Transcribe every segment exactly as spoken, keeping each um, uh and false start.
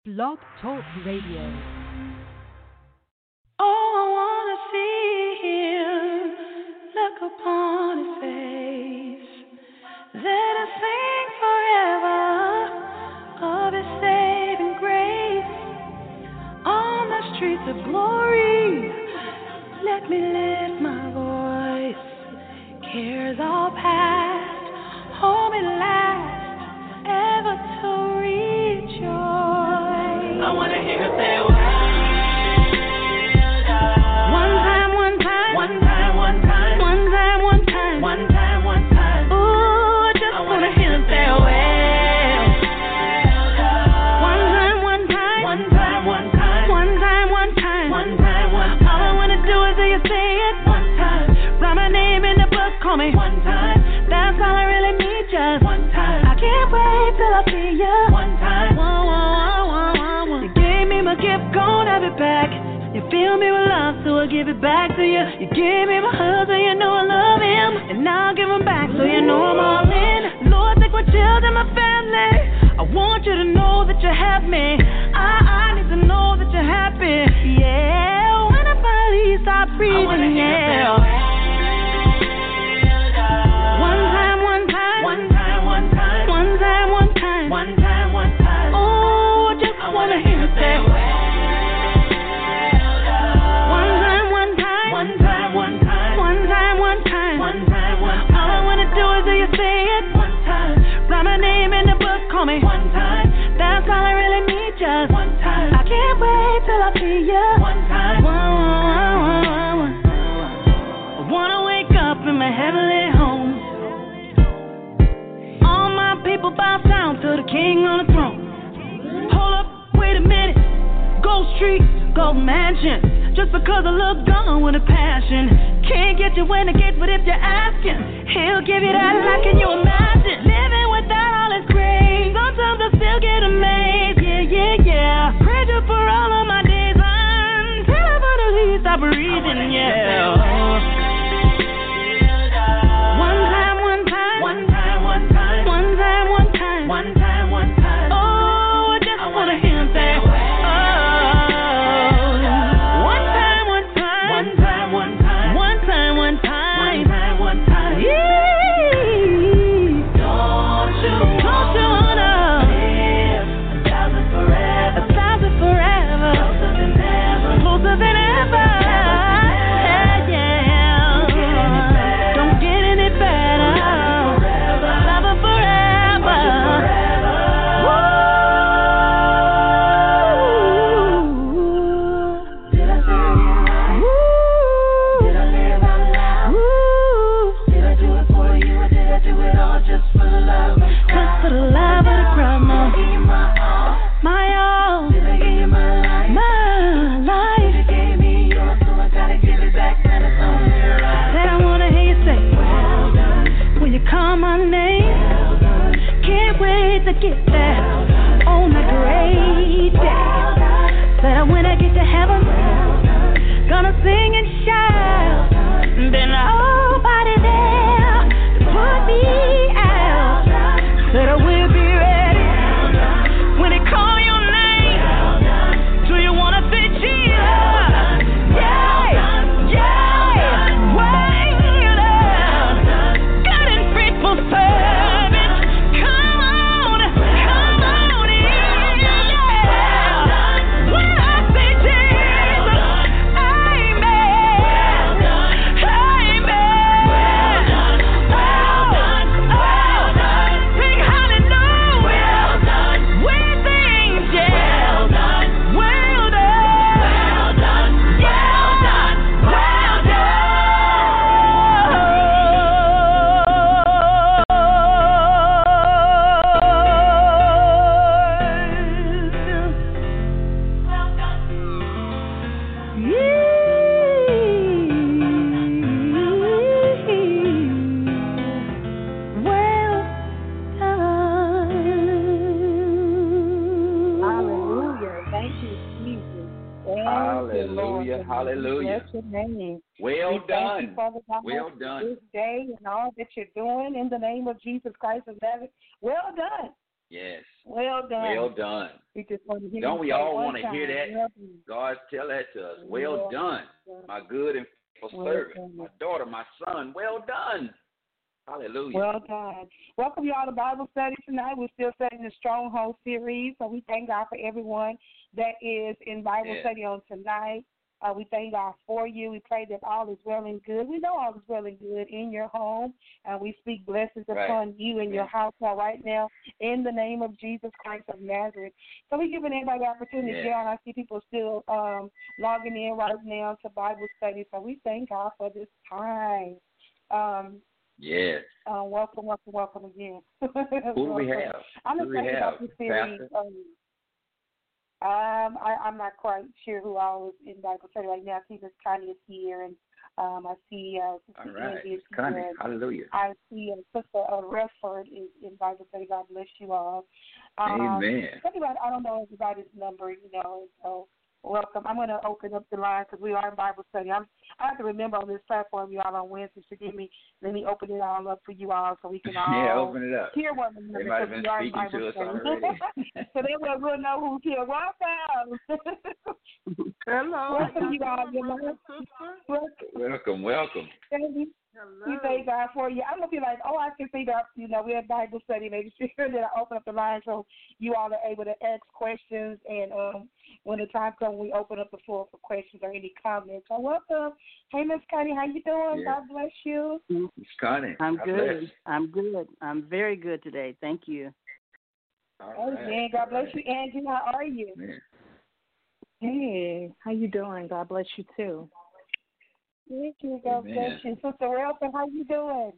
Blog Talk Radio. Oh, I wanna see him, look upon his face. Let us sing forever of his saving grace. On the streets of glory, let me lift my voice. Cares all past, home at last, ever to rejoice. I wanna hear her say, well done. One time, one time, one time, one time, one time, one time, one time, one time. Ooh, I just I wanna, wanna hear her say, well done. One time, one time, one time, one time, one time, one time, one time, one time. All I wanna do is hear you say it one time. Write my name in the book, call me one time. That's all I really need, just one time. I can't wait till I see you one time. Whoa, whoa, whoa, whoa, whoa. You gave me my gift, gon' have it back. You fill me with love, so I give it back to you. You gave me my husband, so you know I love him. And now I'll give him back, so you know I'm all in. Lord, take my children, my family. I want you to know that you have me. I, I need to know that you're happy. Yeah, when I finally stop breathing, yeah. One time, one time, one time, one time, one time, one time, one time, one time. Oh, I just I wanna hear you say, well done. One time, one time, one time, one time, one time, one time, one time, one time. All I wanna do is hear you say it one time. Write my name in the book, call me one time. That's all I really need, just one time. I can't wait till I see you one time. One, one, one, one, one. I wanna wake up in my heavenly home. All my people bow down to the King on the throne. Hold up, wait a minute. Gold Street, Gold Mansion. Just because I look gone with a passion. Can't get you when I get, but if you're asking, he'll give you that. Like, can you imagine living without all his grace? Sometimes I still get amazed. Yeah, yeah, yeah. Praise you for all of my days until I finally stop breathing. Yeah. One time, one time, one time, one time, one time, one time, one time, one time. Oh, I just I wanna hear him say, oh. One time, one time, one time, one time, one time, one time, one time, one time. Yeah. Don't you, don't you wanna live a thousand forever, a thousand forever, closer than ever, closer than ever. To get there on that great day. Said when I get to heaven, gonna sing and shout. Then nobody there to put me out. Said I will be ready when they call your name. Do you wanna say Jesus? Yeah, yeah, well done, good and faithful servant. Name. Well we done. You, Father God, well done. This day and all that you're doing in the name of Jesus Christ of Nazareth. Well done. Yes. Well done. Well done. We just want to hear Don't we all want to time. hear that? Well God, tell that to us. Well, well done, done, my good and faithful well servant, done. my daughter, my son. Well done. Hallelujah. Well done. Welcome you all to Bible study tonight. We're still studying the Stronghold series, so we thank God for everyone that is in Bible yes. study on tonight. Uh, we thank God for you. We pray that all is well and good. We know all is well and good in your home, and we speak blessings right. upon you and your household right now in the name of Jesus Christ of Nazareth. So we're giving everybody the opportunity yes. to get on. I see people still um, logging in right now to Bible study, so we thank God for this time. Um, yes. uh, welcome, welcome, welcome again. Who do we have? I'm Who do we excited have? about this series. Um, Um, I, I'm not quite sure who all is in Bible study right now. I see Miss Connie is here, and um, I see uh, Sister All right. Angie is Connie, here. hallelujah. I see uh, Sister uh, Redford is in Bible study. God bless you all. Um, Amen. Everybody, I don't know everybody's number, you know, so welcome. I'm going to open up the line because we are in Bible study. I'm, I have to remember on this platform, y'all, on Wednesday, forgive me, let me open it all up for you all so we can all yeah, open it up. hear one another. They might have been speaking to us already. So then we'll, we'll know who's here. Welcome. Hello. Welcome, you all. Your Welcome, welcome. Welcome, welcome. Thank you. Hello. We thank God for you. I'm going to be like, oh, I can see that, you know, we're at Bible study. Maybe sure that I open up the line so you all are able to ask questions. And um, when the time comes, we open up the floor for questions or any comments. So welcome. Hey, Miss Connie, how you doing? Yeah. God bless you. Miss Connie. I'm God good. bless. I'm good. I'm very good today. Thank you. All Amen. right. God bless All you, Angie. How are you? right. Hey, how you doing? God bless you too. Thank you. God Amen. bless you. Sister Relton, how you doing?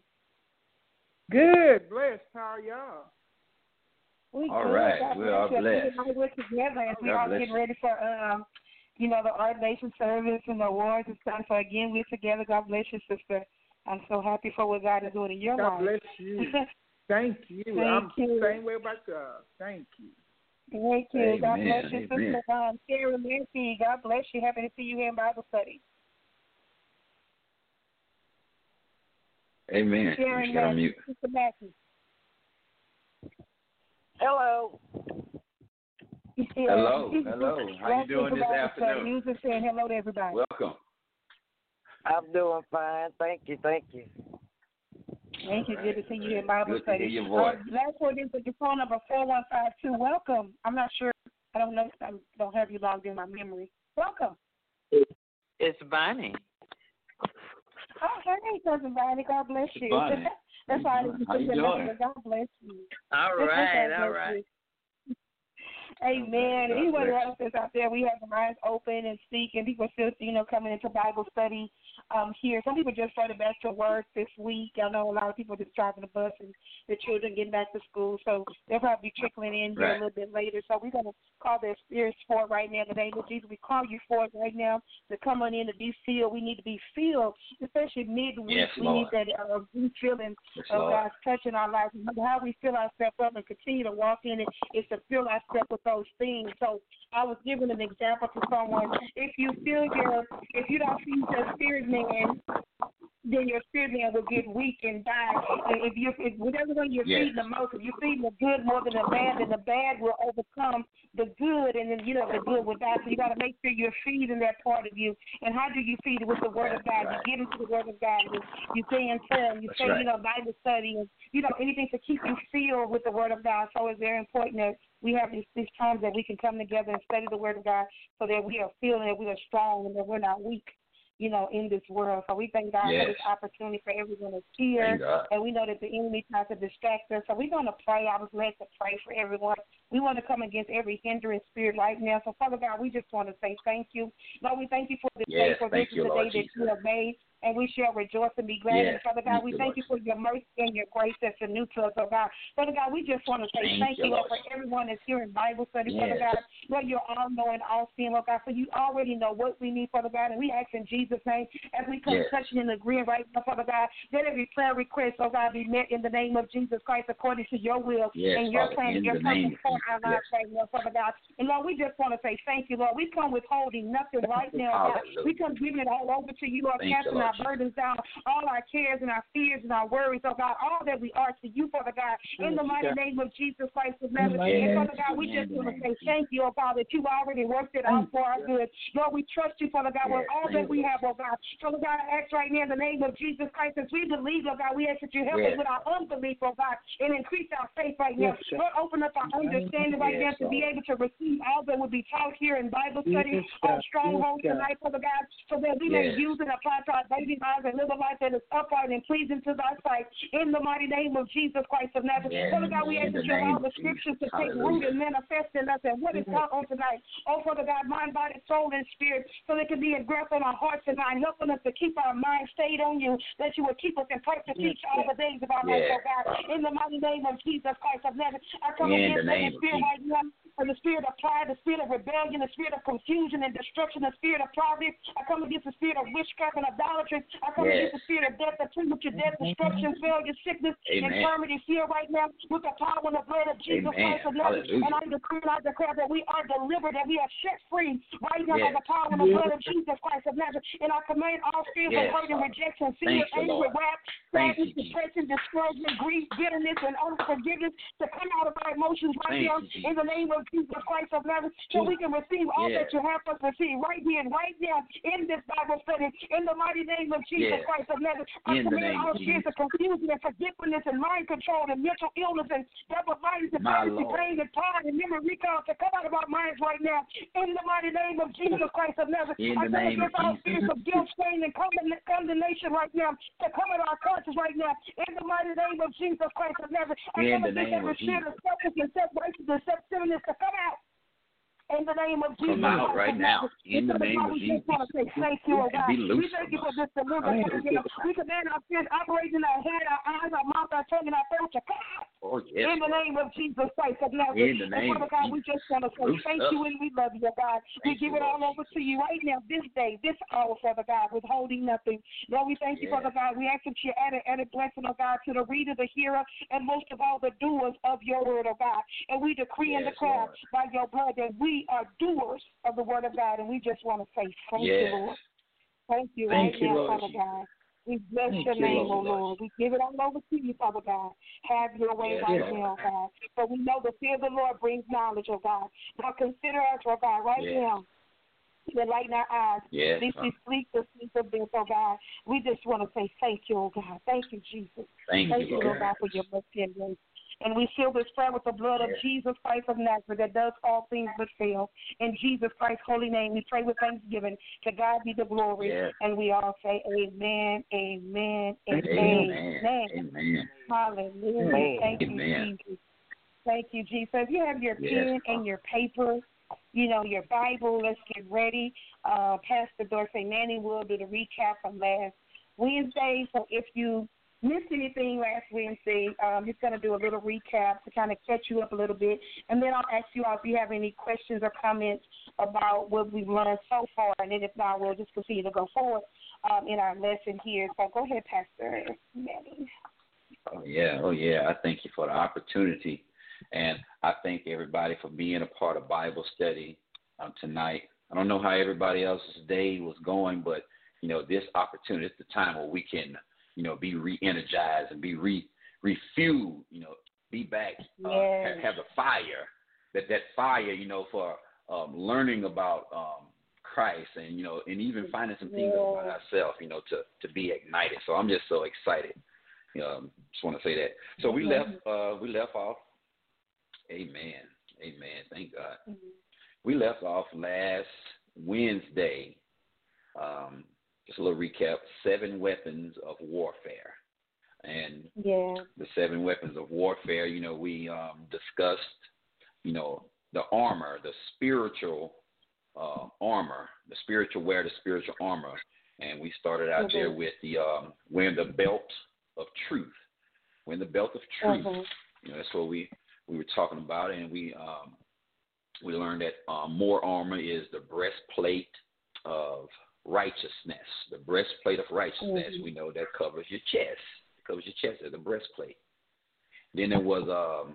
Good. Blessed. How are y'all? We All good. right. God We bless are you. blessed. Everybody work together as we God all bless getting you. ready for, um, you know, the ordination service and the awards and stuff. So again, we're together. God bless you, sister. I'm so happy for what God is doing in your God life. bless you. Thank you. Thank I'm you. the same way about God. Thank you. Thank you. God Amen. bless you, Amen. sister. Um, Sarah Nancy, God bless you. Happy to see you here in Bible study. Amen. Sharon You got on Matthew, mute. Sister Matthew. Hello. Yeah. Hello. Hello. How you Welcome doing to this Bible study. afternoon? You just saying hello to everybody. Welcome. I'm doing fine. Thank you. Thank you. Thank you. All Good right. to see you All here right. in Bible Good study. to hear your voice. Uh, last one is with your phone number four one five two. Welcome. I'm not sure. I don't know. I don't have you logged in my memory. Welcome. It's Bonnie. Oh, hey, cousin Bonnie. God bless you. Bonnie. That's why I didn't How put you your doing? number. God bless you. All God right, bless all you. right. Amen. God Anyone bless else that's out there, we have the lines open and speak, and people still, you know, coming into Bible study um, here. Some people just started back to work this week. I know a lot of people just driving the bus and the children getting back to school, so they'll probably be trickling in here Right. a little bit later. So we're going to call their spirits forth right now in the name of Jesus. We call you forth right now to come on in to be filled. We need to be filled, especially midweek. Yes, we Lord. need that uh, feeling Yes, of Lord. God's touching our lives. And how we fill ourselves up and continue to walk in it is to fill ourselves with those things. So I was giving an example to someone. If you feel your, if you don't feed your spirit man, then your spirit man will get weak and die. And if you, if whatever one you're Yes. feeding the most, if you're feeding the good more than the bad, then the bad will overcome the good, and then you know the good will die. So you got to make sure you're feeding that part of you. And how do you feed it? With the Word of God. Right. You get into the Word of God. You, you stay in prayer. You That's say, right. you know, Bible study, and you know anything to keep you filled with the Word of God. So it's very important that we have these, these times that we can come together and study the Word of God, so that we are feeling that we are strong and that we're not weak, you know, in this world. So we thank God Yes. for this opportunity for everyone that's Thank here. God. And we know that the enemy tries to distract us. So we're going to pray. I was led to pray for everyone. We want to come against every hindering spirit right now. So, Father God, we just want to say thank you. Lord, we thank you for this day, Yes, for thank this you, is the Lord day that you Jesus. have made, and we shall rejoice and be glad. Yes, And Father God, thank we you, thank Lord. you for your mercy and your grace that's new to us, oh God. Father God, we just want to say Thank thank you, you, Lord, Lord. for everyone that's here in Bible study, Father Yes. God. Lord, you're all knowing, all seeing, Lord God. So you already know what we need, Father God, and we ask in Jesus' name as we come Yes. touching and agreeing right now, Father God, let every prayer request, oh God, be met in the name of Jesus Christ according to your will Yes, and your Father, plan in and your the name purpose of for Jesus. our lives right now, Father God. And Lord, we just want to say thank you, Lord. We come withholding nothing right now, God. Hallelujah. We come giving it all over to you, Lord, Thank you, casting Lord our burdens down, all our cares and our fears and our worries, oh God, all that we are to you, Father God, in the mighty name of Jesus Christ of Nazareth. And Father God, we just want to say thank you, oh God, that you already worked it out for our good. Lord, we trust you, Father God, with all that we have, oh God. Father God, I ask right now in the name of Jesus Christ, as we believe, oh God, we ask that you help us with our unbelief, oh God, and increase our faith right now. Lord, open up our understanding right now to be able to receive all that will be taught here in Bible study on Strongholds tonight, Father God, so that we may use and apply to our daily lives and live a life that is upright and pleasing to thy sight. In the mighty name of Jesus Christ of Nazareth. Father God, we ask that you allow the scriptures to take root and manifest in us and what is taught on tonight. Oh, Father God, mind, body, soul, and spirit, so they can be engraft on our hearts and mind, helping us to keep our mind stayed on you, that you will keep us in perfect peace all the days of our life, oh God. In the mighty name of Jesus Christ of Nazareth, I come against every spirit right now. For the spirit of pride, the spirit of rebellion, the spirit of confusion and destruction, the spirit of poverty. I come against the spirit of witchcraft and idolatry. I come yes. against the spirit of death, the premature death, destruction, failure, sickness, Amen. infirmity, fear right now with the power and the blood of Jesus Amen. Christ of Nazareth. And I decree and I declare that we are delivered, that we are set free right now yes. by the power and the yes. blood of Jesus Christ of Nazareth. And I command all spirits yes. of hurt and rejection, fear, anger, wrath, sadness, depression, discouragement, grief, bitterness, and unforgiveness to come out of our emotions right Thank now you, in the name of Jesus Christ of Nazareth, so we can receive all yeah. that you have us receive right here and right now in this Bible study. In the mighty name of Jesus yeah. Christ of Nazareth, I command all spirits of confusion and forgetfulness and mind control and mental illness and double-mindedness and fantasy, pain and pride and memory recall to come out of our minds right now. In the mighty name of Jesus Christ of Nazareth, in I come against all spirits of guilt, shame, and condemnation right now to come out of our conscience right now. In the mighty name of Jesus Christ of Nazareth, I come against every spirit of selfishness, self-righteousness, self-centeredness to come out. In the name of Jesus. Come out right now. In the name of Jesus. We just want to say thank you, oh God. We thank you for this deliverance. We command our spirits operating in our head, our eyes, our mouth, our tongue, and our throat to come out. Oh, yes. In the name of Jesus Christ of Nazareth. In the name and Father God, we just want to say thank you and we love you, oh God. We give it all over to you right now, this day, this hour, Father God, withholding nothing. Lord, we thank you, Father God. We ask that you add an added blessing, oh God, to the reader, the hearer, and most of all, the doers of your word, oh God. And we decree and declare by your blood that we are doers of the word of God, and we just want to say thank yes. you, Lord. Thank you thank right you, now, Lord Father Jesus. God. We bless thank your you, name, Lord. O Lord. We give it all over to you, Father God. Have your way yes, right Lord. now, God. For we know the fear of the Lord brings knowledge, oh God. Now consider us, oh God, right yes. now. Enlighten our eyes. Yes. These we sleep the sleep of death, oh God. We just want to say thank you, oh God. Thank you, Jesus. Thank, thank you, you, Lord God, for your mercy and grace. And we seal this prayer with the blood of Jesus Christ of Nazareth that does all things but fail. In Jesus Christ's holy name, we pray with thanksgiving. To God be the glory. Yes. And we all say amen, amen, amen. Amen. Amen. Amen. Hallelujah. Amen. Thank you, Amen. Jesus. Thank you, Jesus. If you have your Yes. pen and your paper, you know, your Bible, let's get ready. Uh, Pastor Dorsey Manning will do the recap from last Wednesday. So if you missed anything last Wednesday, um, he's going to do a little recap to kind of catch you up a little bit. And then I'll ask you all if you have any questions or comments about what we've learned so far. And then if not, we'll just continue to go forward um, in our lesson here. So go ahead, Pastor Manning. Oh, yeah. Oh, yeah. I thank you for the opportunity. And I thank everybody for being a part of Bible study um, tonight. I don't know how everybody else's day was going, but, you know, this opportunity is the time where we can, you know, be re-energized and be re refueled, you know, be back, uh, yes. have, have the fire, that that fire, you know, for um, learning about um, Christ and, you know, and even finding some things yes. about ourselves, you know, to, to be ignited. So I'm just so excited. You know, just want to say that. So we left, uh, we left off. Amen. Amen. Thank God. Mm-hmm. We left off last Wednesday. Um, Just a little recap, seven weapons of warfare. And yeah. the seven weapons of warfare, you know, we um, discussed, you know, the armor, the spiritual uh, armor, the spiritual wear, the spiritual armor. And we started out mm-hmm. there with the um, wearing the belt of truth. Wearing the belt of truth. Mm-hmm. You know, that's what we, we were talking about. And we, um, we learned that um, more armor is the breastplate of righteousness, the breastplate of righteousness. Mm-hmm. We know that covers your chest. It covers your chest as the breastplate. Then there was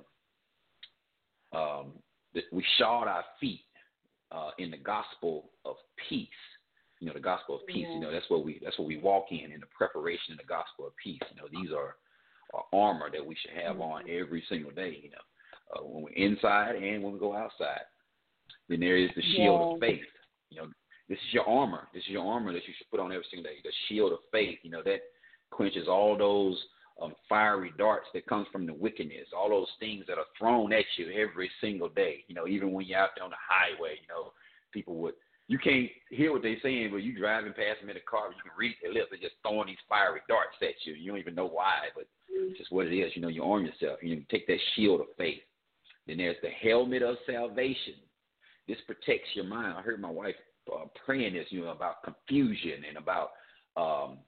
um, um, the, we shod our feet uh, in the gospel of peace. You know, the gospel of peace. You know, that's what we that's what we walk in in the preparation of the gospel of peace. You know, these are, are armor that we should have on every single day. You know, uh, when we're inside and when we go outside. Then there is the shield yeah. of faith. You know, this is your armor. This is your armor that you should put on every single day. The shield of faith. You know, that quenches all those um, fiery darts that comes from the wickedness. All those things that are thrown at you every single day. You know, even when you're out there on the highway. You know, people would. You can't hear what they're saying, but you driving past them in the car, you can read their lips. They're just throwing these fiery darts at you. You don't even know why, but it's just what it is. You know, you arm yourself. You know, you take that shield of faith. Then there's the helmet of salvation. This protects your mind. I heard my wife uh, praying this, you know, about confusion and about um,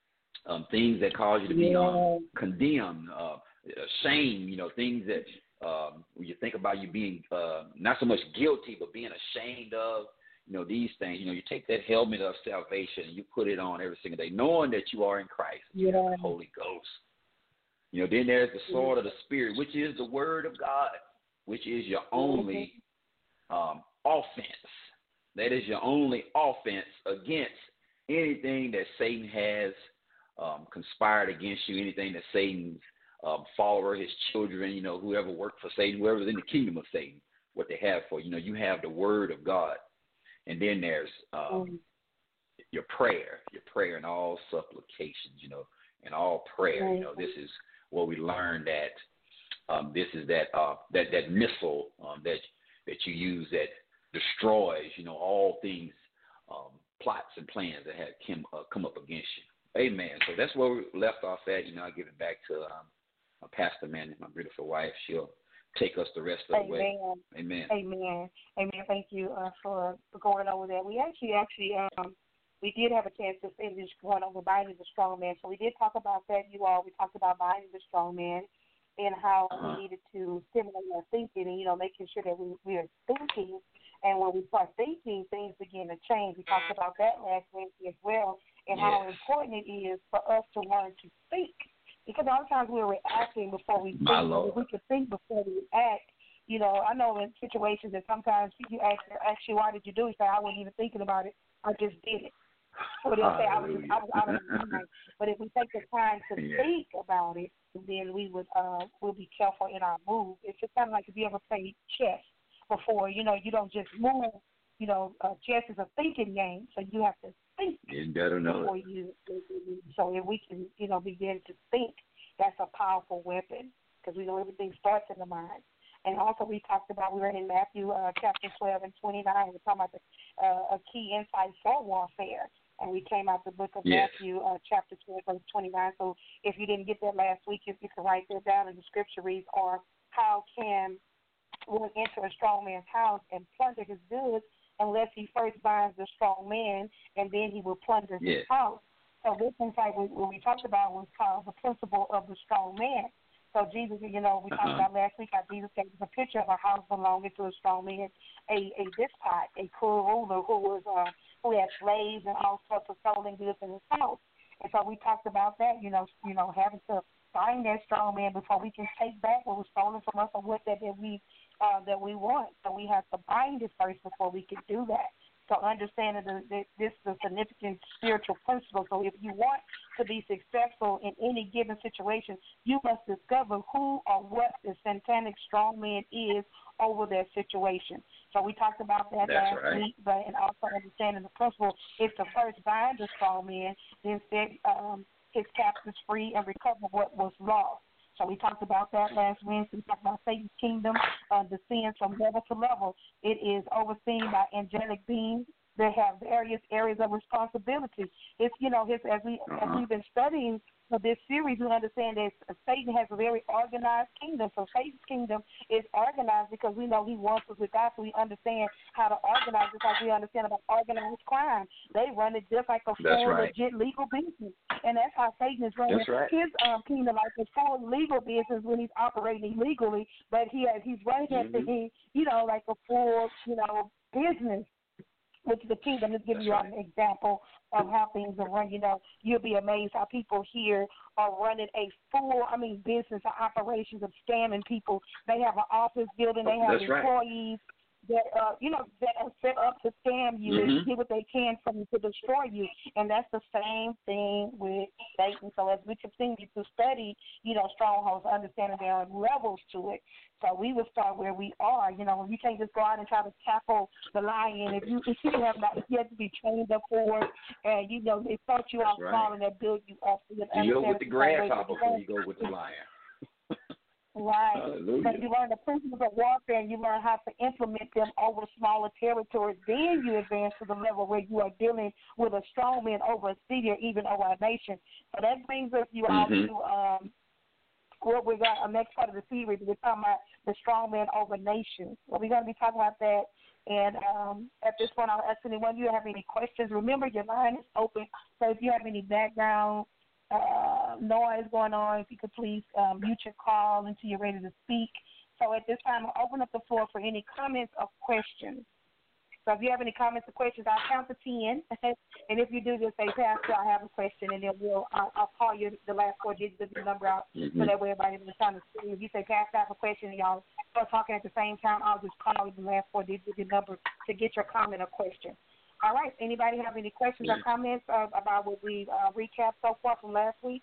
um, things that cause you to be um, condemned, uh, shame, you know, things that um, when you think about you being uh, not so much guilty, but being ashamed of. You know, these things, you know, you take that helmet of salvation and you put it on every single day, knowing that you are in Christ, yeah. the Holy Ghost. You know, then there's the sword of the Spirit, which is the word of God, which is your only um, offense. That is your only offense against anything that Satan has um, conspired against you, anything that Satan's um, follower, his children, you know, whoever worked for Satan, whoever's in the kingdom of Satan, what they have for you. You know, you have the word of God. And then there's um, mm. your prayer, your prayer and all supplications, you know, and all prayer. You know, this is what we learned that um, this is that uh, that that missile um, that that you use that destroys, you know, all things, um, plots and plans that have come, uh, come up against you. Amen. So that's where we left off at. You know, I give it back to um, my pastor, man, my beautiful wife. She'll take us the rest of the way. Amen. Amen. Amen. Thank you uh, for, for going over that. We actually, actually, um, we did have a chance to finish going over binding the strong man. So we did talk about that, you all. We talked about binding the strong man and how uh-huh. we needed to stimulate our thinking and, you know, making sure that we, we are thinking. And when we start thinking, things begin to change. We talked about that last week as well and yes. how important it is for us to learn to think. Because a lot of times we're reacting before we think. If we can think before we act, you know, I know in situations that sometimes you ask, ask you, why did you do it? You say, I wasn't even thinking about it. I just did it. Or they'll say, I was, just, I was out of my mind. But if we take the time to yeah. think about it, then we would, uh, we'll be careful in our move. It's just kind of like if you ever played chess before, you know, you don't just move. You know, uh, chess is a thinking game, so you have to think you better know before it. you. So if we can, you know, begin to think, that's a powerful weapon because we know everything starts in the mind. And also, we talked about we were in Matthew uh, chapter twelve and twenty-nine. We're talking about the, uh, a key insight for warfare, and we came out the book of yes. Matthew uh, chapter twelve verse twenty-nine. So if you didn't get that last week, if you can write that down in the scripture reads, or how can one enter a strong man's house and plunder his goods unless he first binds the strong man, and then he will plunder his yes. house. So this insight what we talked about was called the principle of the strong man. So Jesus, you know, we talked uh-huh. about last week how Jesus gave us a picture of a house belonging to a strong man, a, a despot, a cruel ruler who was uh, who had slaves and all sorts of stolen goods in his house. And so we talked about that, you know, you know, having to find that strong man before we can take back what was stolen from us or what that, that we uh, that we want. So we have to bind it first before we can do that. So understanding that this is a significant spiritual principle. So if you want to be successful in any given situation, you must discover who or what the satanic strong man is over that situation. So we talked about that That's last right. week, but and also understanding the principle is to first bind the strong man, then set um, his captives free and recover what was lost. So we talked about that last Wednesday. We talked about Satan's kingdom, uh, descends from level to level. It is overseen by angelic beings that have various areas of responsibility. It's, you know, his, as, we, uh-huh. as we've been studying for this series, we understand that Satan has a very organized kingdom. So Satan's kingdom is organized because we know he wants us with God, so we understand how to organize it because we understand about organized crime. They run it just like a full, right. legit legal business. And that's how Satan is running right. his um, kingdom, like a full legal business when he's operating illegally, but he has, he's running mm-hmm. it, you know, like a full, you know, business. Which is the kingdom. Just give you right. an example of how things are run. You know, you'll be amazed how people here are running a full, I mean, business or operations of scamming people. They have an office building. They have That's employees. that uh, you know that are set up to scam you Mhm. and get what they can from you to destroy you, and that's the same thing with Satan. So as we continue to study, you know, strongholds, understanding there are levels to it. So we would start where we are. You know, you can't just go out and try to tackle the lion if you if you have not if you have to be trained up for it, and you know they start you off That's small right. and they build you up. So you You go with the understand the way that grasshopper you before go. you go with the lion. Right. Hallelujah. But you learn the principles of warfare and you learn how to implement them over smaller territories. Then you advance to the level where you are dealing with a strong man over a city or even over a nation. So that brings us you all Mhm. to um, what we're going to, next part of the series. We're talking about the strong man over nations. So we're going to be talking about that. And um, at this point, I'll ask anyone, do you have any questions? Remember, your line is open. So if you have any background uh, noise going on, if you could please um, mute your call until you're ready to speak. So at this time, I'll open up the floor for any comments or questions. So if you have any comments or questions, I'll count to ten. And if you do, just say, Pastor, I have a question, and then we'll I'll, I'll call you the last four digits of your number out, Mm-hmm. so that way everybody has time to see. If you say, Pastor, I have a question, and y'all start talking at the same time, I'll just call you the last four digits of your number to get your comment or question. All right. Anybody have any questions or comments uh, about what we uh, recapped so far from last week?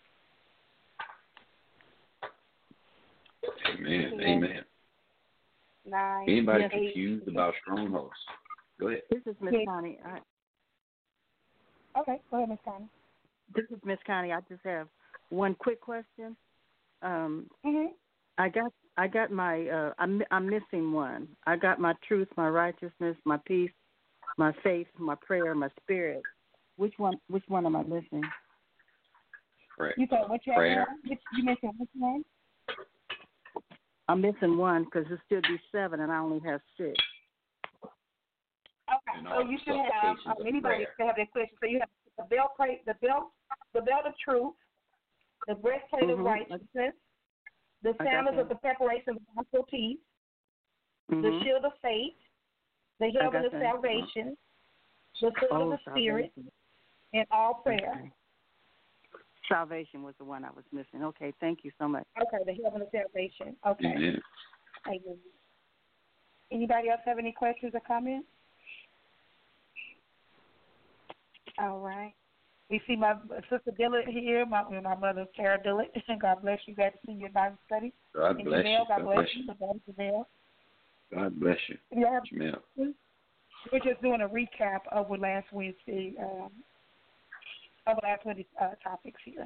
Amen. Ten, Amen. Nine. Anybody eight, confused about strongholds? Go ahead. This is Miss Yeah. Connie. I, Okay. Go ahead, Miz Connie. this is Miss Connie. I just have one quick question. Um, Mm-hmm. I got I got my uh, I'm I'm missing one. I got my truth, my righteousness, my peace, my faith, my prayer, my spirit. Which one? Which one am I missing? Prayer. You said what you have Prayer. now? Which, you mentioned which one? I'm missing one because it should be seven, and I only have six. Okay, And so all you the should have supplications um, of anybody prayer. should have that question. So you have the belt plate, the belt, the belt of truth, the breastplate of Mhm. righteousness, the I got sandals of that. the preparation of the gospel of peace, the Mhm. shield of faith, the got helmet of that. salvation, the sword Oh, of the spirit, salvation. and all prayer. Okay. Salvation was the one I was missing. Okay, thank you so much. Okay, the helmet of salvation. Okay. Amen. Amen. Anybody else have any questions or comments? All right. We see my sister Dillard here, my my mother Sarah Dillard. God bless you. Glad to see you in Bible study. God And bless Janelle, you. God God bless bless you. you. God bless you, Janelle. God bless you. Yeah, Jamel. we're just doing a recap of what last Wednesday, um, of last Wednesday's uh, topics here.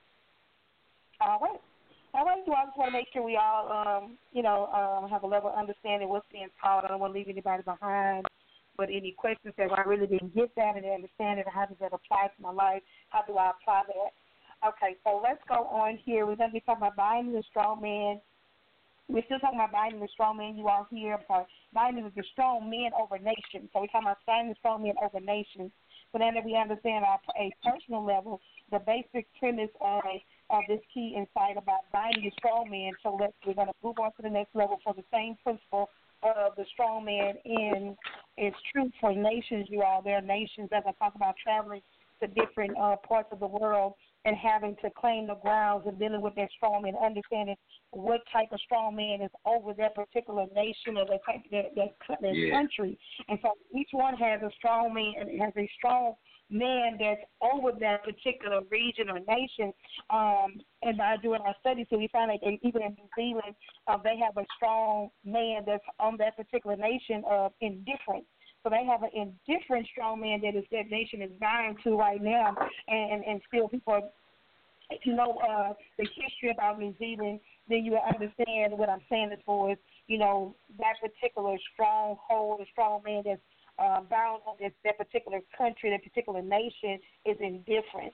All right. All right, so I just want to make sure we all, um, you know, um, have a level of understanding what's being taught. I don't want to leave anybody behind. But any questions that, well, I really didn't get that and understand it, how does that apply to my life? How do I apply that? Okay, so let's go on here. We're going to be talking about binding the strong man. We're still talking about binding the strong man. You all here, I'm sorry. Binding the strong men over nations. So we're talking about binding the strong men over nations. So then that we understand at a personal level, the basic premise of, of this key insight about binding the strong man. So let's, we're going to move on to the next level for the same principle of the strong man in is true for nations, you all. There are nations, as I talk about traveling to different uh, parts of the world and having to claim the grounds and dealing with that strong man, understanding what type of strong man is over that particular nation or that type that, that, that Yeah. country. And so each one has a strong man and has a strong man that's over that particular region or nation. Um, and by doing our studies, so we find that they, even in New Zealand, uh, they have a strong man that's on that particular nation of indifference. So they have an indifferent strong man that is that nation is vying to right now, and, and, and still people are, if you know uh, the history about New Zealand, then you will understand what I'm saying as far as, you know, that particular stronghold, a strong man that's uh, bound on this, that particular country, that particular nation is indifferent.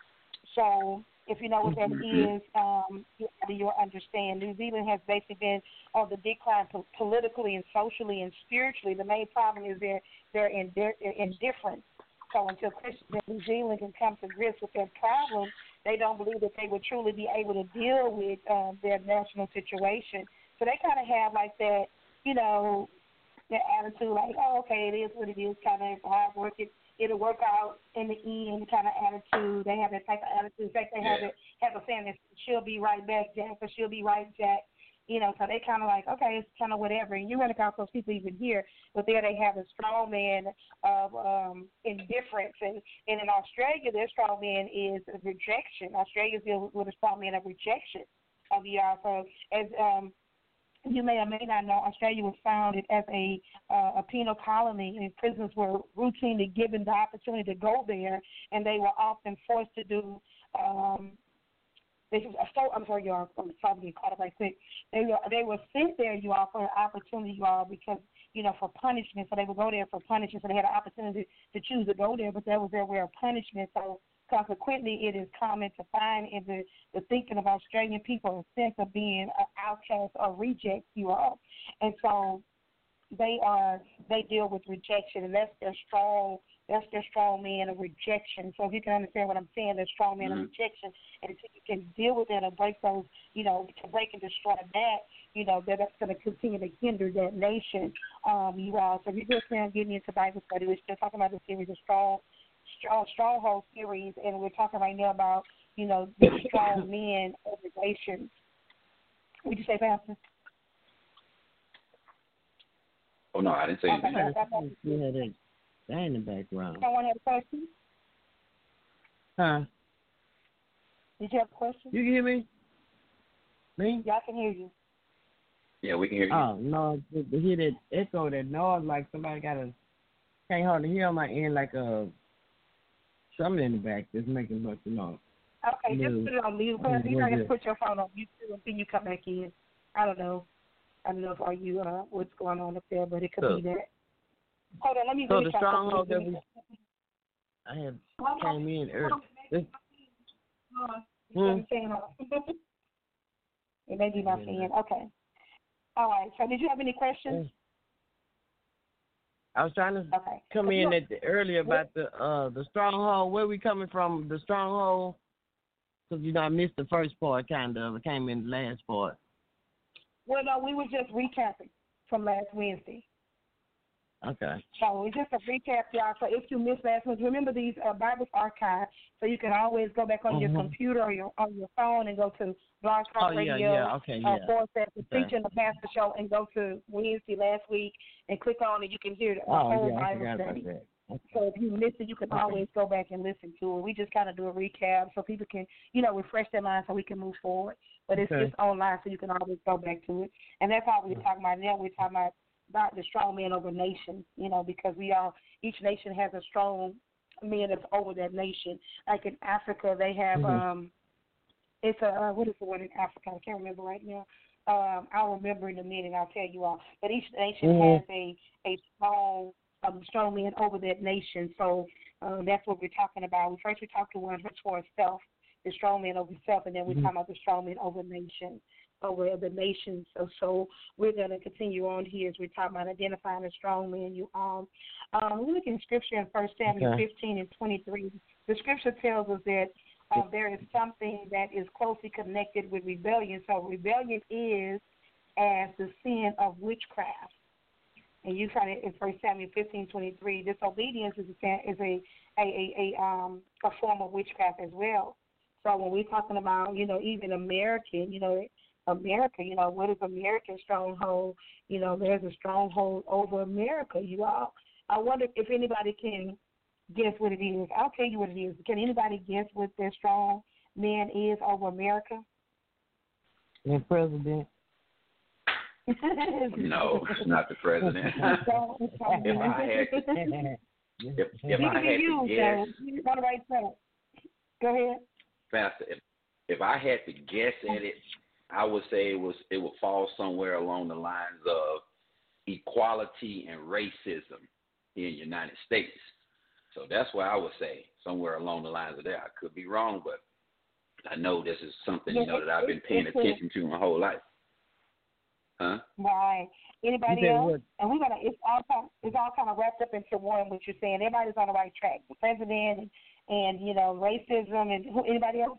So if you know what that is, um, you, you'll understand. New Zealand has basically been on the decline po- politically and socially and spiritually. The main problem is they're, they're indi- indifferent. So until Christians in New Zealand can come to grips with their problem, they don't believe that they would truly be able to deal with um, their national situation. So they kind of have like that, you know, their attitude like, oh, okay, it is what it is, kind of hard work. It, it'll work out in the end kind of attitude. They have that type of attitude. In fact, they have, Yeah. it, have a saying that she'll be right back, Jack, or she'll be right, Jack. You know, so they kind of like, okay, it's kind of whatever. And you run across those people even here, but there they have a strong man of um, indifference. And, and in Australia, their strong man is rejection. Australia deals with a strong man of rejection of you all. So as um, you may or may not know, Australia was founded as a uh, a penal colony, and prisoners were routinely given the opportunity to go there, and they were often forced to do um, They just, I'm sorry, y'all. I'm sorry to get caught up right quick. They were they were sent there, you all, for an opportunity, you all, because you know for punishment. So they would go there for punishment. So they had an opportunity to choose to go there, but that was their way of punishment. So consequently, it is common to find in the, the thinking of Australian people a sense of being an outcast or reject, you all, and so they are they deal with rejection, and that's their strong. That's their strong man of rejection. So if you can understand what I'm saying, their strong man mm-hmm. of rejection, and if you can deal with that and break those, you know, to break and destroy that, you know, that that's going to continue to hinder that nation. Um, you all. So if you're just now getting into Bible study, we're still talking about the series of strong, strong stronghold series, and we're talking right now about, you know, the strong men of nations. Would you say, Pastor? Oh no, I didn't say anything. Okay. That in the background. Someone have a question? Huh? Did you have a question? You can hear me? Me? Yeah, I can hear you. Yeah, we can hear you. Oh, no, to, to hear that echo, that noise, like somebody got a, can't hardly hear on my end, like a, something in the back that's making a bunch of noise. Okay, just put it on mute. You got to put your phone on mute too until you come back in. I don't know. I don't know if are you, uh, what's going on up there, but it could so, be that. Hold on, let me. So let me the stronghold that we, I had came in early. This, hmm? It may be my fan. Okay. All right. So, did you have any questions? I was trying to okay. come in at the, earlier about the uh the stronghold. Where we coming from? The stronghold? Because you know I missed the first part, kind of. I came in the last part. Well, no, we were just recapping from last Wednesday. Okay. So it's just a recap, y'all. So if you missed last week, remember these uh, Bibles archives, so you can always go back on mm-hmm. your computer or your on your phone and go to Blog Talk oh, Radio, yeah, yeah. Okay, yeah. uh, forward slash the okay. Preacher and the Pastor Show, and go to Wednesday last week and click on it. You can hear the oh, whole yeah, Bible study. Okay. So if you missed it, you can okay. always go back and listen to it. We just kind of do a recap so people can, you know, refresh their mind so we can move forward. But it's okay. just online, so you can always go back to it. And that's all we're talking about now. We're talking about about the strong man over nations, you know, because we all, each nation has a strong man that's over that nation. Like in Africa, they have, mm-hmm. um, it's a, uh, what is the word in Africa? I can't remember right now. Um, I'll remember in a minute, I'll tell you all. But each nation mm-hmm. has a, a strong, um, strong man over that nation. So um, that's what we're talking about. We First, we talk to one for itself, the strong man over self, and then we mm-hmm. talk about the strong man over nation. over the nations. So, so we're going to continue on here as we're talking about identifying a strong man. You all, um, we look in Scripture in First Samuel okay. fifteen and twenty-three. The Scripture tells us that uh, there is something that is closely connected with rebellion. So rebellion is as the sin of witchcraft. And you find it in First Samuel fifteen twenty-three. Disobedience is a is a a a, a um a form of witchcraft as well. So when we're talking about, you know, even American, you know. America, you know, what is American stronghold? You know, there's a stronghold over America, you all. I wonder if anybody can guess what it is. I'll tell you what it is. Can anybody guess what their strong man is over America? The president. No, not the president. if I had to, if, if I had you, to guess, so on the right track. Go ahead. Pastor, if, if I had to guess at it, I would say it was it would fall somewhere along the lines of equality and racism in the United States. So that's what I would say, somewhere along the lines of that. I could be wrong, but I know this is something, you know, that I've been paying attention to my whole life. Huh? Right. Anybody else? And we're gonna it's all kind it's all kind of wrapped up into one what you're saying. Everybody's on the right track. The president and, and you know, racism and who, anybody else?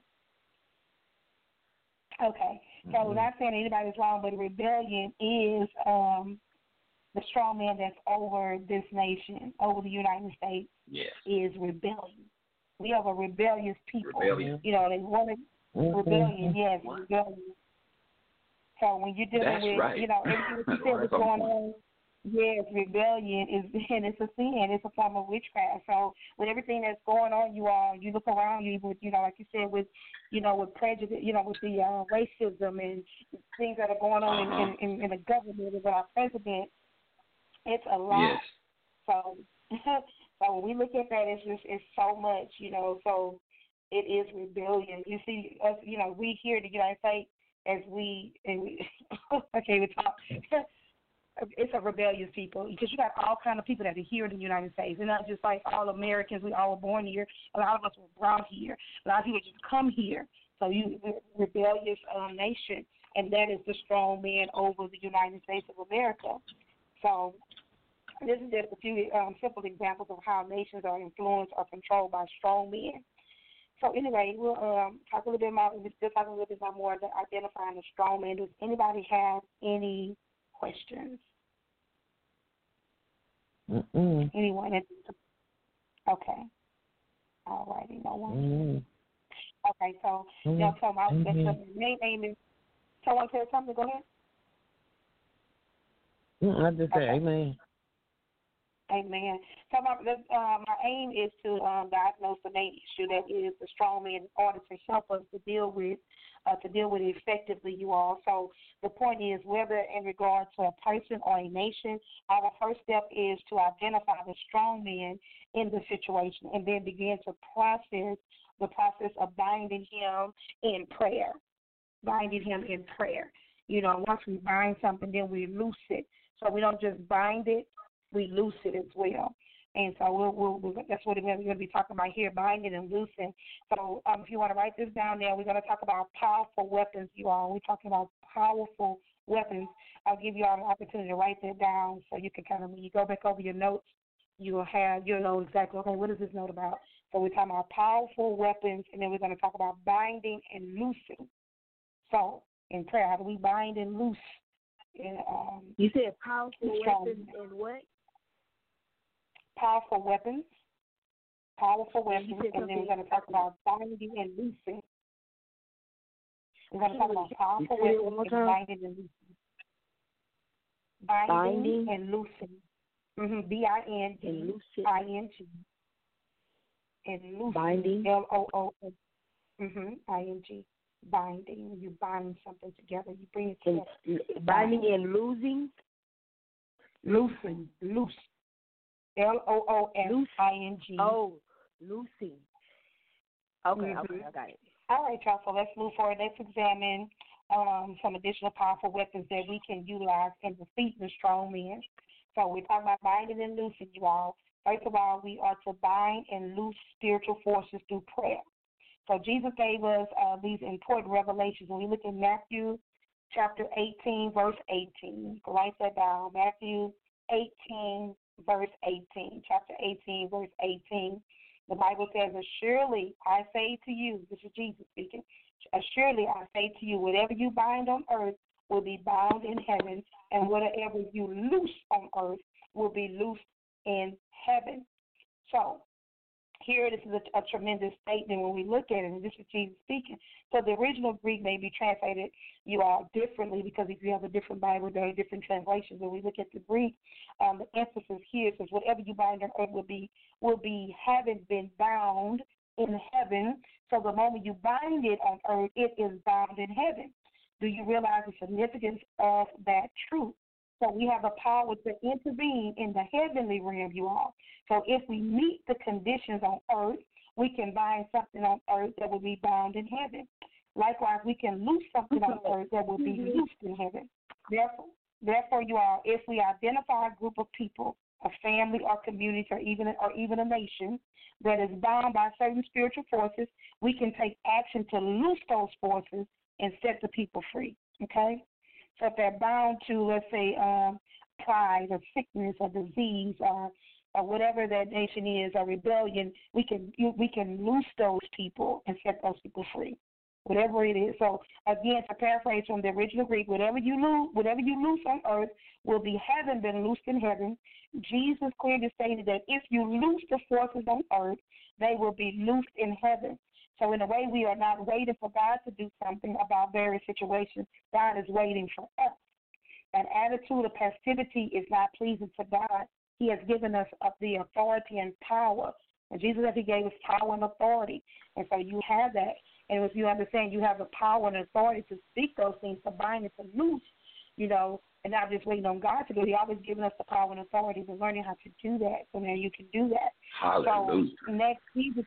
Okay. So we're not saying anybody's wrong, but rebellion is um, the strong man that's over this nation, over the United States, yes. is rebellion. We have a rebellious people. Rebellion. You know, they want to, rebellion, yes, rebellion. So when you're dealing That's with, right. you know, everything that you said was going on, yes, rebellion is, and it's a sin. It's a form of witchcraft. So with everything that's going on, you all, you look around you with, you know, like you said, with, you know, with prejudice, you know, with the uh, racism and things that are going on uh-huh. in, in, in the government with our president, it's a lot. Yes. So, so when we look at that, it's just, it's so much, you know, so it is rebellion. You see, us, you know, we here in the United States, as we, and we, okay, we talk, it's a rebellious people because you got all kind of people that are here in the United States. They're not just like all Americans. We all were born here. A lot of us were brought here. A lot of people just come here. So you, we're a rebellious um, nation, and that is the strong man over the United States of America. So this is just a few um, simple examples of how nations are influenced or controlled by strong men. So anyway, we'll um, talk a little bit more. We'll just talk a little bit more about identifying the strong man. Does anybody have any questions? Mm-mm. Anyone? Okay. All righty. No one. Mm-hmm. Okay. So, Mm-hmm. you know, so my Mm-hmm. the main aim is. Someone said something. Go ahead. Mm-mm. I just Okay. say amen. Amen. So my uh, my aim is to um, diagnose the main issue that is the strong man in order to help us to deal with uh, to deal with it effectively, you all. So the point is, whether in regard to a person or a nation, our first step is to identify the strong man in the situation and then begin to process the process of binding him in prayer, binding him in prayer. You know, once we bind something, then we loose it. So we don't just bind it, we loose it as well. And so we'll, we'll, we'll, that's what we're going to be talking about here, binding and loosing. So um, if you want to write this down there, we're going to talk about powerful weapons, you all. We're talking about powerful weapons. I'll give you all an opportunity to write that down so you can kind of, when you go back over your notes, you will have, you'll know exactly, okay, what is this note about? So we're talking about powerful weapons, and then we're going to talk about binding and loosing. So in prayer, how do we bind and loose? In, um, you said powerful weapons man. and what? Powerful weapons, powerful weapons, and then we're going to talk about binding and loosing. We're going to talk about powerful weapons and binding and loosing. Binding, binding. and loosing. Mm-hmm. B I N D I N G. And loosing. Binding. L O O S. Mm-hmm. I N G. Binding. When you bind something together, you bring it together. And binding and losing? Loosing. Loose. L O O S I N G. Oh, loosing. Okay, mm-hmm. okay, I got it. All right, y'all, so let's move forward. Let's examine um, some additional powerful weapons that we can utilize in defeating the strong men. So we're talking about binding and loosing, you all. First of all, we are to bind and loose spiritual forces through prayer. So Jesus gave us uh, these important revelations. When we look at Matthew chapter eighteen, verse eighteen, write that down. Matthew eighteen, verse eighteen. Chapter eighteen, verse eighteen. The Bible says, "Surely I say to you," this is Jesus speaking, "Surely I say to you, whatever you bind on earth will be bound in heaven, and whatever you loose on earth will be loosed in heaven." So here, this is a, a tremendous statement when we look at it, and this is Jesus speaking. So the original Greek may be translated, you all, differently, because if you have a different Bible, there are different translations. When we look at the Greek, um, the emphasis here says, "Whatever you bind on earth will be will be having been bound in heaven." So the moment you bind it on earth, it is bound in heaven. Do you realize the significance of that truth? So we have the power to intervene in the heavenly realm, you all. So if we meet the conditions on earth, we can bind something on earth that will be bound in heaven. Likewise, we can loose something on earth that will be loosed in heaven. Therefore, therefore, you all, if we identify a group of people, a family or community, or even or even a nation that is bound by certain spiritual forces, we can take action to loose those forces and set the people free. Okay. So if they're bound to, let's say, um, pride or sickness or disease or, or whatever that nation is, or rebellion, we can we can loose those people and set those people free, whatever it is. So again, to paraphrase from the original Greek, whatever you lose, whatever you loose on earth will be having been loosed in heaven. Jesus clearly stated that if you loose the forces on earth, they will be loosed in heaven. So in a way, we are not waiting for God to do something about various situations. God is waiting for us. An attitude of passivity is not pleasing to God. He has given us the authority and power. And Jesus said He gave us power and authority. And so you have that. And if you understand you have the power and authority to speak those things, to bind it, to loose, you know, and not just waiting on God to do it. He always given us the power and authority. We're learning how to do that. So now you can do that. Hallelujah. So next, Jesus,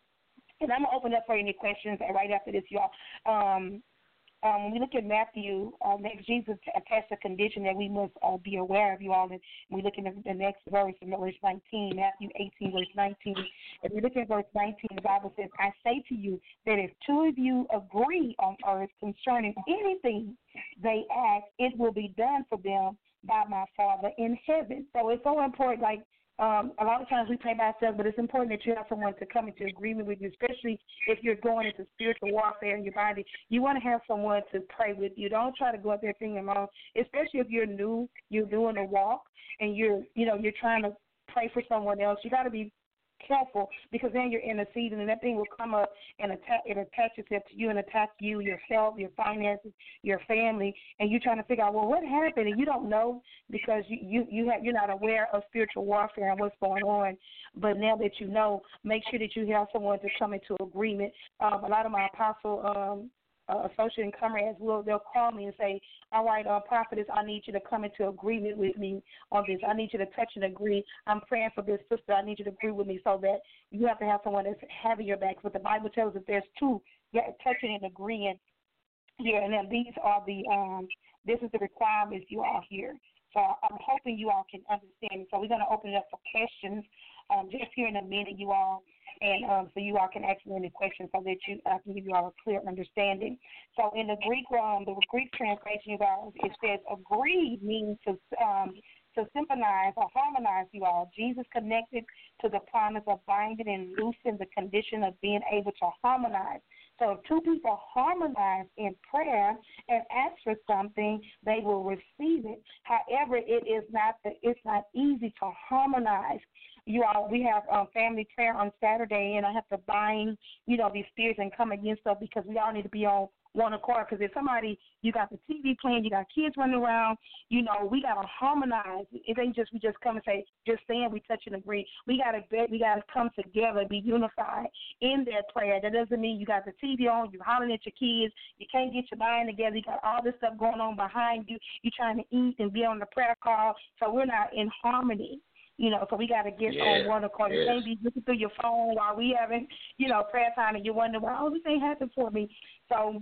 and I'm going to open up for any questions right after this, y'all. Um, um, when we look at Matthew, uh, next, Jesus attached a condition that we must uh, be aware of, you all. And we look at the next verse, in verse nineteen, Matthew eighteen, verse nineteen. If we look at verse nineteen, the Bible says, I say to you that if two of you agree on earth concerning anything they ask, it will be done for them by my Father in heaven. So it's so important, like, Um, a lot of times we pray by ourselves, but it's important that you have someone to come into agreement with you, especially if you're going into spiritual warfare in your body. You want to have someone to pray with you. Don't try to go up there thinking alone, especially if you're new, you're doing a walk, and you're, you know, you're trying to pray for someone else. You got to be careful, because then you're in a season and that thing will come up and attack, it attach itself to you and attack you, yourself, your finances, your family, and you're trying to figure out, well, what happened? And you don't know because you, you, you have, you're not aware of spiritual warfare and what's going on. But now that you know, make sure that you have someone to come into agreement. Um, a lot of my apostle um, uh, associate and comrades will, they'll call me and say, all right, uh, prophetess, I need you to come into agreement with me on this. I need you to touch and agree. I'm praying for this sister. I need you to agree with me, so that you have to have someone that's having your back. But the Bible tells us there's two, touching and agreeing here. And then these are the, um, this is the requirements you all here. So I'm hoping you all can understand. So we're going to open it up for questions um, just here in a minute, you all. And um, so you all can ask me any questions so that you I can give you all a clear understanding. So in the Greek, um, the Greek translation, you guys, it says agree means to um, to sympathize or harmonize, you all. Jesus connected to the promise of binding and loosing the condition of being able to harmonize. So if two people harmonize in prayer and ask for something, they will receive it. However, it is not the, it's not easy to harmonize. You all, we have um, family prayer on Saturday, and I have to bind, you know, these spirits and come against them, because we all need to be on one accord. Because if somebody, you got the T V playing, you got kids running around, you know, we got to harmonize. It ain't just we just come and say, just saying we touch and agree. We got to we got to come together, be unified in that prayer. That doesn't mean you got the T V on, you hollering at your kids, you can't get your mind together, you got all this stuff going on behind you, you trying to eat and be on the prayer call. So we're not in harmony. You know, so we got to get yeah, on one accord. You yes. can't be looking through your phone while we having, you know, prayer time, and you wonder, well, oh, this ain't happened for me. So,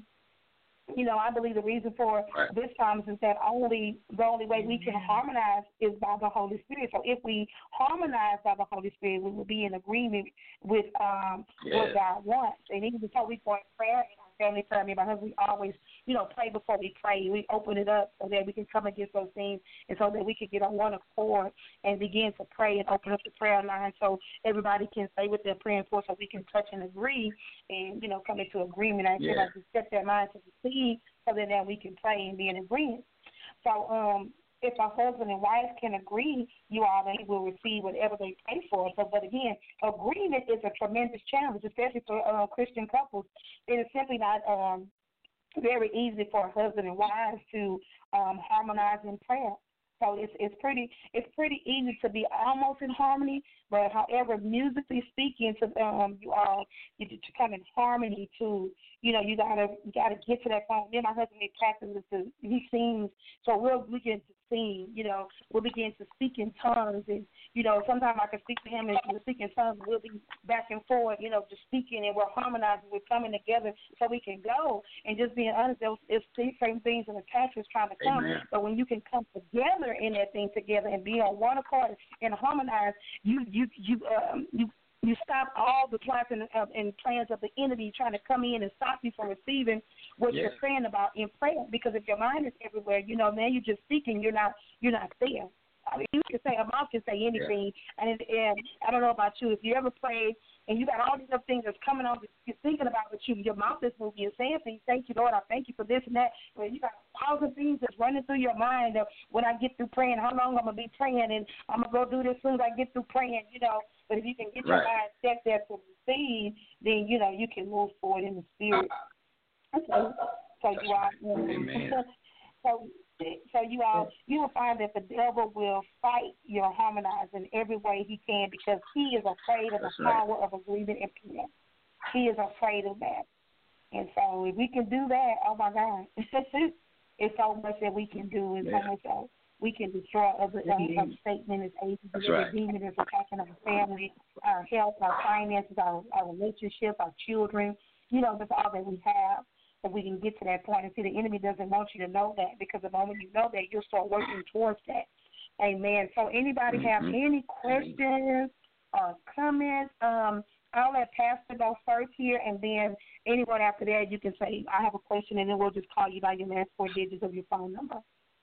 you know, I believe the reason for right. this time is that only the only way we can harmonize is by the Holy Spirit. So if we harmonize by the Holy Spirit, we will be in agreement with um, yes. what God wants. And even before we go in prayer, in our family prayer, me and my husband, we always, you know, pray before we pray. We open it up so that we can come against those things, and so that we can get on one accord and begin to pray and open up the prayer line so everybody can say what they're praying for, so we can touch and agree and, you know, come into agreement. I feel like to set their mind to receive, so that now we can pray and be in agreement. So um, if a husband and wife can agree, you all, they will receive whatever they pray for. So, but again, agreement is a tremendous challenge, especially for uh, Christian couples. It is simply not um, very easy for a husband and wives to um, harmonize in prayer. So it's it's pretty it's pretty easy to be almost in harmony, but however, musically speaking, to um you all you to come in harmony to you know you gotta you gotta get to that point. Me and my husband, he practices to he sings, so we'll begin to sing. You know, we'll begin to speak in tongues, and you know sometimes I can speak to him and we'll speak in tongues. We'll be back and forth, you know, just speaking, and we're harmonizing. We're coming together so we can go. And just being honest, it's same things and attachments trying to come, Amen. But when you can come together in that thing together and be on one accord and harmonize, you you you um you you stop all the plots and, uh, and plans of the enemy trying to come in and stop you from receiving what yeah. you're praying about in prayer. Because if your mind is everywhere, you know, man, you're just speaking, you're not you're not there. I mean, you can say, a mouth can say anything, yeah. and, and I don't know about you, if you ever prayed and you got all these other things that's coming on, you're thinking about what you, your mouth is moving, you're saying things, thank you, Lord, I thank you for this and that, but you got a thousand things that's running through your mind that when I get through praying, how long I'm going to be praying, and I'm going to go do this as soon as I get through praying, you know, But if you can get Right. your mind set there to receive, then, you know, you can move forward in the spirit. Okay. So you all, Amen. so, so you all, you will find that the devil will fight your harmonize in every way he can because he is afraid of That's the right. power of agreement and prayer. He is afraid of that. And so if we can do that, oh my God, it's so much that we can do, and Yeah. so much that we can destroy other uh, of Satan and his agents, That's and right. the demon that's attacking our family, our health, our finances, our, our relationship, our children. You know, that's all that we have. So we can get to that point. And see, the enemy doesn't want you to know that because the moment you know that, you'll start working towards that. Amen. So anybody have Mhm. any questions or comments? Um, I'll let Pastor go first here, and then anyone after that, you can say, I have a question, and then we'll just call you by your last four digits of your phone number.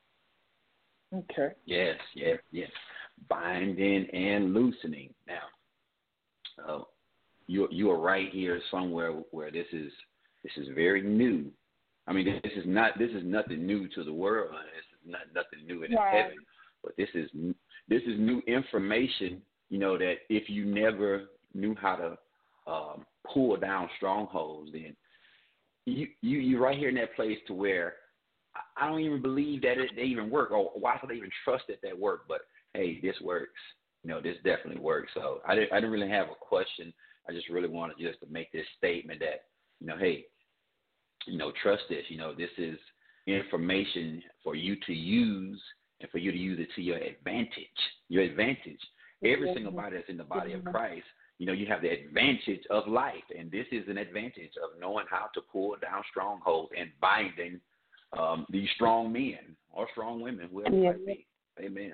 Okay. Yes, yes, yes. Binding and loosening. Now, uh, you you are right here somewhere where this is this is very new. I mean, this is not this is nothing new to the world. This is not nothing new in Right. heaven. But this is this is new information. You know that if you never knew how to um, pull down strongholds, then you you you're right here in that place to where I don't even believe that it they even work, or why should they even trust that that work? But hey, this works. You know, this definitely works. So I didn't I didn't really have a question. I just really wanted just to make this statement that, you know, hey, you know, trust this. You know, this is information for you to use and for you to use it to your advantage. Your advantage. Every single body that's in the body of Christ, you know, you have the advantage of life, and this is an advantage of knowing how to pull down strongholds and binding um, these strong men or strong women, whoever it might be. Amen.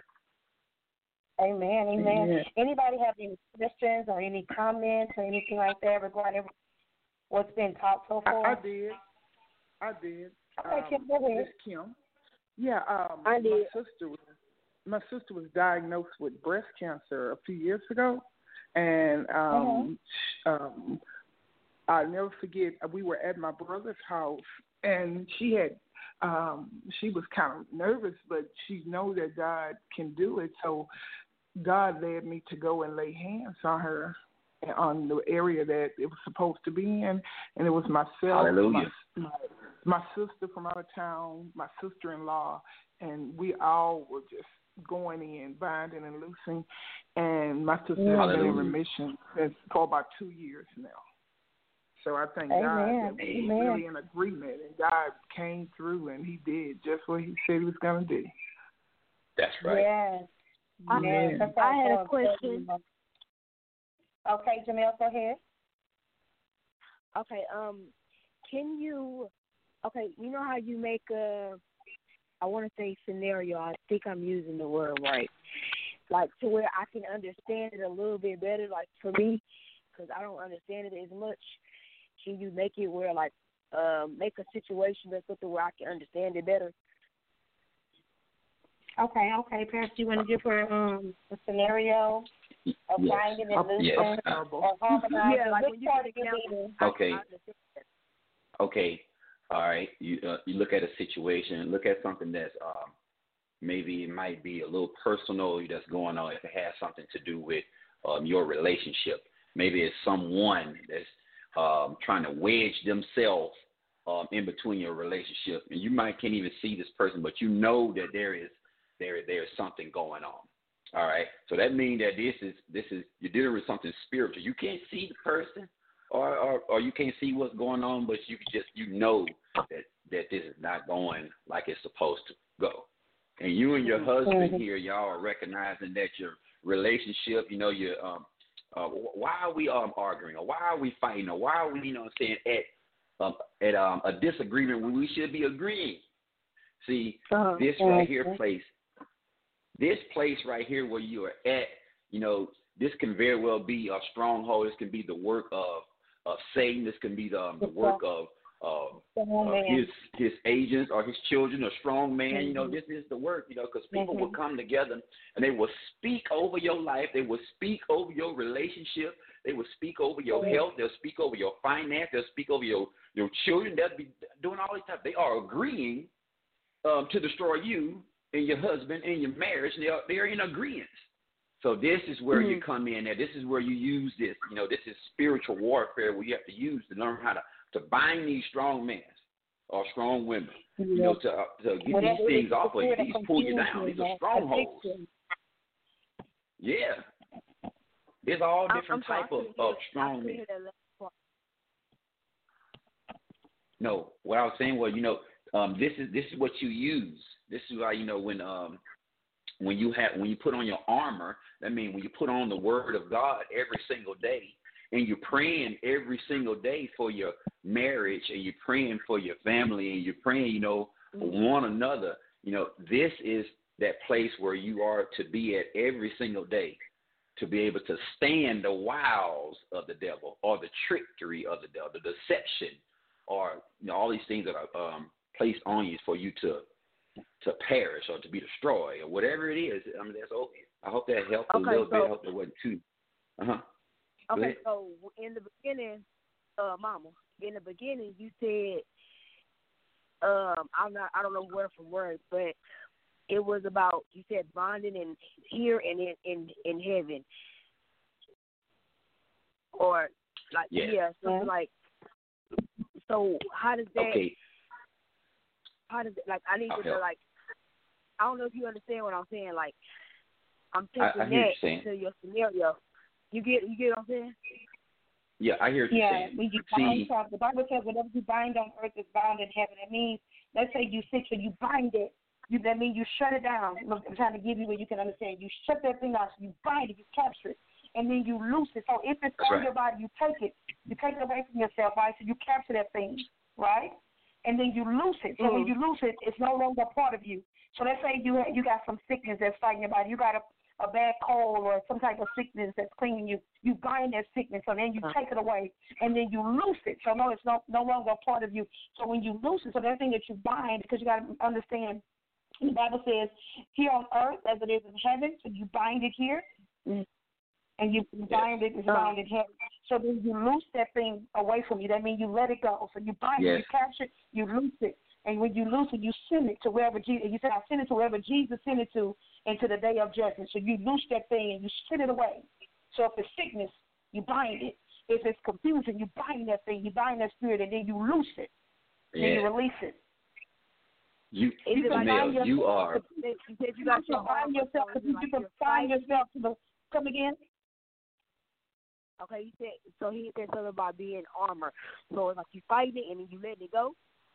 Amen, amen. Amen. Anybody have any questions or any comments or anything like that regarding what's been taught so I, far? I did. I did. Okay, um, Kim, go ahead. Miss Kim. Yeah, um, I did. my sister was my sister was diagnosed with breast cancer a few years ago, and um, um, I'll never forget. We were at my brother's house, and she had um, she was kind of nervous, but she know that God can do it. So God led me to go and lay hands on her, on the area that it was supposed to be in, and it was myself, Hallelujah. my, my my sister from out of town, my sister-in-law, and we all were just going in, binding and loosing, and my sister has been in Hallelujah. remission since for about two years now. So I thank Amen. God that we were Amen. really in agreement, and God came through, and He did just what He said He was going to do. That's right. Yes. Amen. Yes. That's I had all a question. Okay, Jamel, go ahead. Okay, um, can you, okay, you know how you make a, I want to say scenario, I think I'm using the word right, like to where I can understand it a little bit better, like for me, because I don't understand it as much. Can you make it where, like, uh, make a situation that's something where I can understand it better? Okay, okay, Pastor, you want to give her um, a scenario of Yes. binding and loosing Yes. or harmonizing? Yeah, like Which when you part get of you example, meaning? I- Okay. I understand that. Okay. All right. You uh, you look at a situation, look at something that's um, maybe it might be a little personal that's going on. If it has something to do with um, your relationship, maybe it's someone that's um, trying to wedge themselves um, in between your relationship, and you might can't even see this person, but you know that there is there there is something going on. All right. So that means that this is this is you're dealing with something spiritual. You can't see the person. Or, or or you can't see what's going on, but you just you know that that this is not going like it's supposed to go. And you and your husband here, y'all are recognizing that your relationship, you know, your um, uh, why are we um arguing, or why are we fighting, or why are we, you know, what I'm saying at um at um a disagreement when we should be agreeing. See, Uh-huh. this right here place, this place right here where you are at, you know, this can very well be a stronghold. This can be the work of. Of Satan, this can be the, um, the work of, uh, of his his agents or his children, a strong man. Mm-hmm. You know, this is the work. You know, because people Mm-hmm. will come together and they will speak over your life. They will speak over your relationship. They will speak over your Mm-hmm. health. They'll speak over your finance. They'll speak over your your children. They'll be doing all these stuff. They are agreeing um, to destroy you and your husband and your marriage. And they are they are in agreement. So this is where Mm-hmm. you come in there. This is where you use this. You know, this is spiritual warfare where you have to use to learn how to, to bind these strong men or strong women. Yeah. You know, to, uh, to get Whatever these it things is, off of you. the These pull you down. confusion, These are that strongholds. addiction. Yeah. There's all I'm, different I'm sorry, type I of, couldn't hear- of I strong couldn't men. hear that last part. No, what I was saying was, you know, um, this is this is what you use. This is why, you know, when um when you have when you put on your armor, that means when you put on the word of God every single day, and you're praying every single day for your marriage, and you're praying for your family, and you're praying, you know, for one another. You know, this is that place where you are to be at every single day, to be able to stand the wiles of the devil or the trickery of the devil, the deception, or you know, all these things that are um, placed on you for you to to perish or to be destroyed or whatever it is. I mean, that's okay. I hope that helped a Okay, little so- bit. I hope it wasn't too. Uh huh. Okay, so in the beginning, uh, Mama, in the beginning, you said, um, I'm not, I don't know word for word, but it was about, you said bonding in here and in in, in heaven, or like Yes. yeah, something Yeah. like. So how does that? Okay. How does it, like I need I'll to help. like. I don't know if you understand what I'm saying. Like I'm I- taking I hear what that you're saying. to your scenario. You get you get what I'm saying? Yeah, I hear what you're Yeah, saying. when you See, bind something, the Bible says whatever you bind on earth is bound in heaven. It means, let's say you sick, so you bind it. You, that means you shut it down. Look, I'm trying to give you where you can understand. You shut that thing out, so you bind it, you capture it, and then you loose it. So if it's That's on right. your body, you take it. You take it away from yourself, right? So you capture that thing, right? And then you loose it. So when you loose it, it's no longer a part of you. So let's say you you got some sickness that's fighting your body. You got a a bad cold or some type of sickness that's clinging you, you bind that sickness, so then you take it away, and then you loose it. So no, it's no, no longer a part of you. So when you loose it, so everything that you bind, because you got to understand, the Bible says, here on earth as it is in heaven, so you bind it here, and you bind it, it's bound in heaven. So then you loose that thing away from you. That means you let it go. So you bind Yes. it, you capture it, you loose it. And when you loose it, you send it to wherever Jesus, you said, I send it to wherever Jesus sent it to into the day of judgment. So you loose that thing and you send it away. So if it's sickness, you bind it. If it's confusion, you bind that thing, you bind that spirit, and then you loose it. And Yeah. then you release it. You, Is it like Mel, you are. You said you You got can your bind armor, yourself, so because it's you like can you're bind fighting. yourself to the, come again? Okay, you said so. He said something about being armor. So it's like you fight it and then you let it go.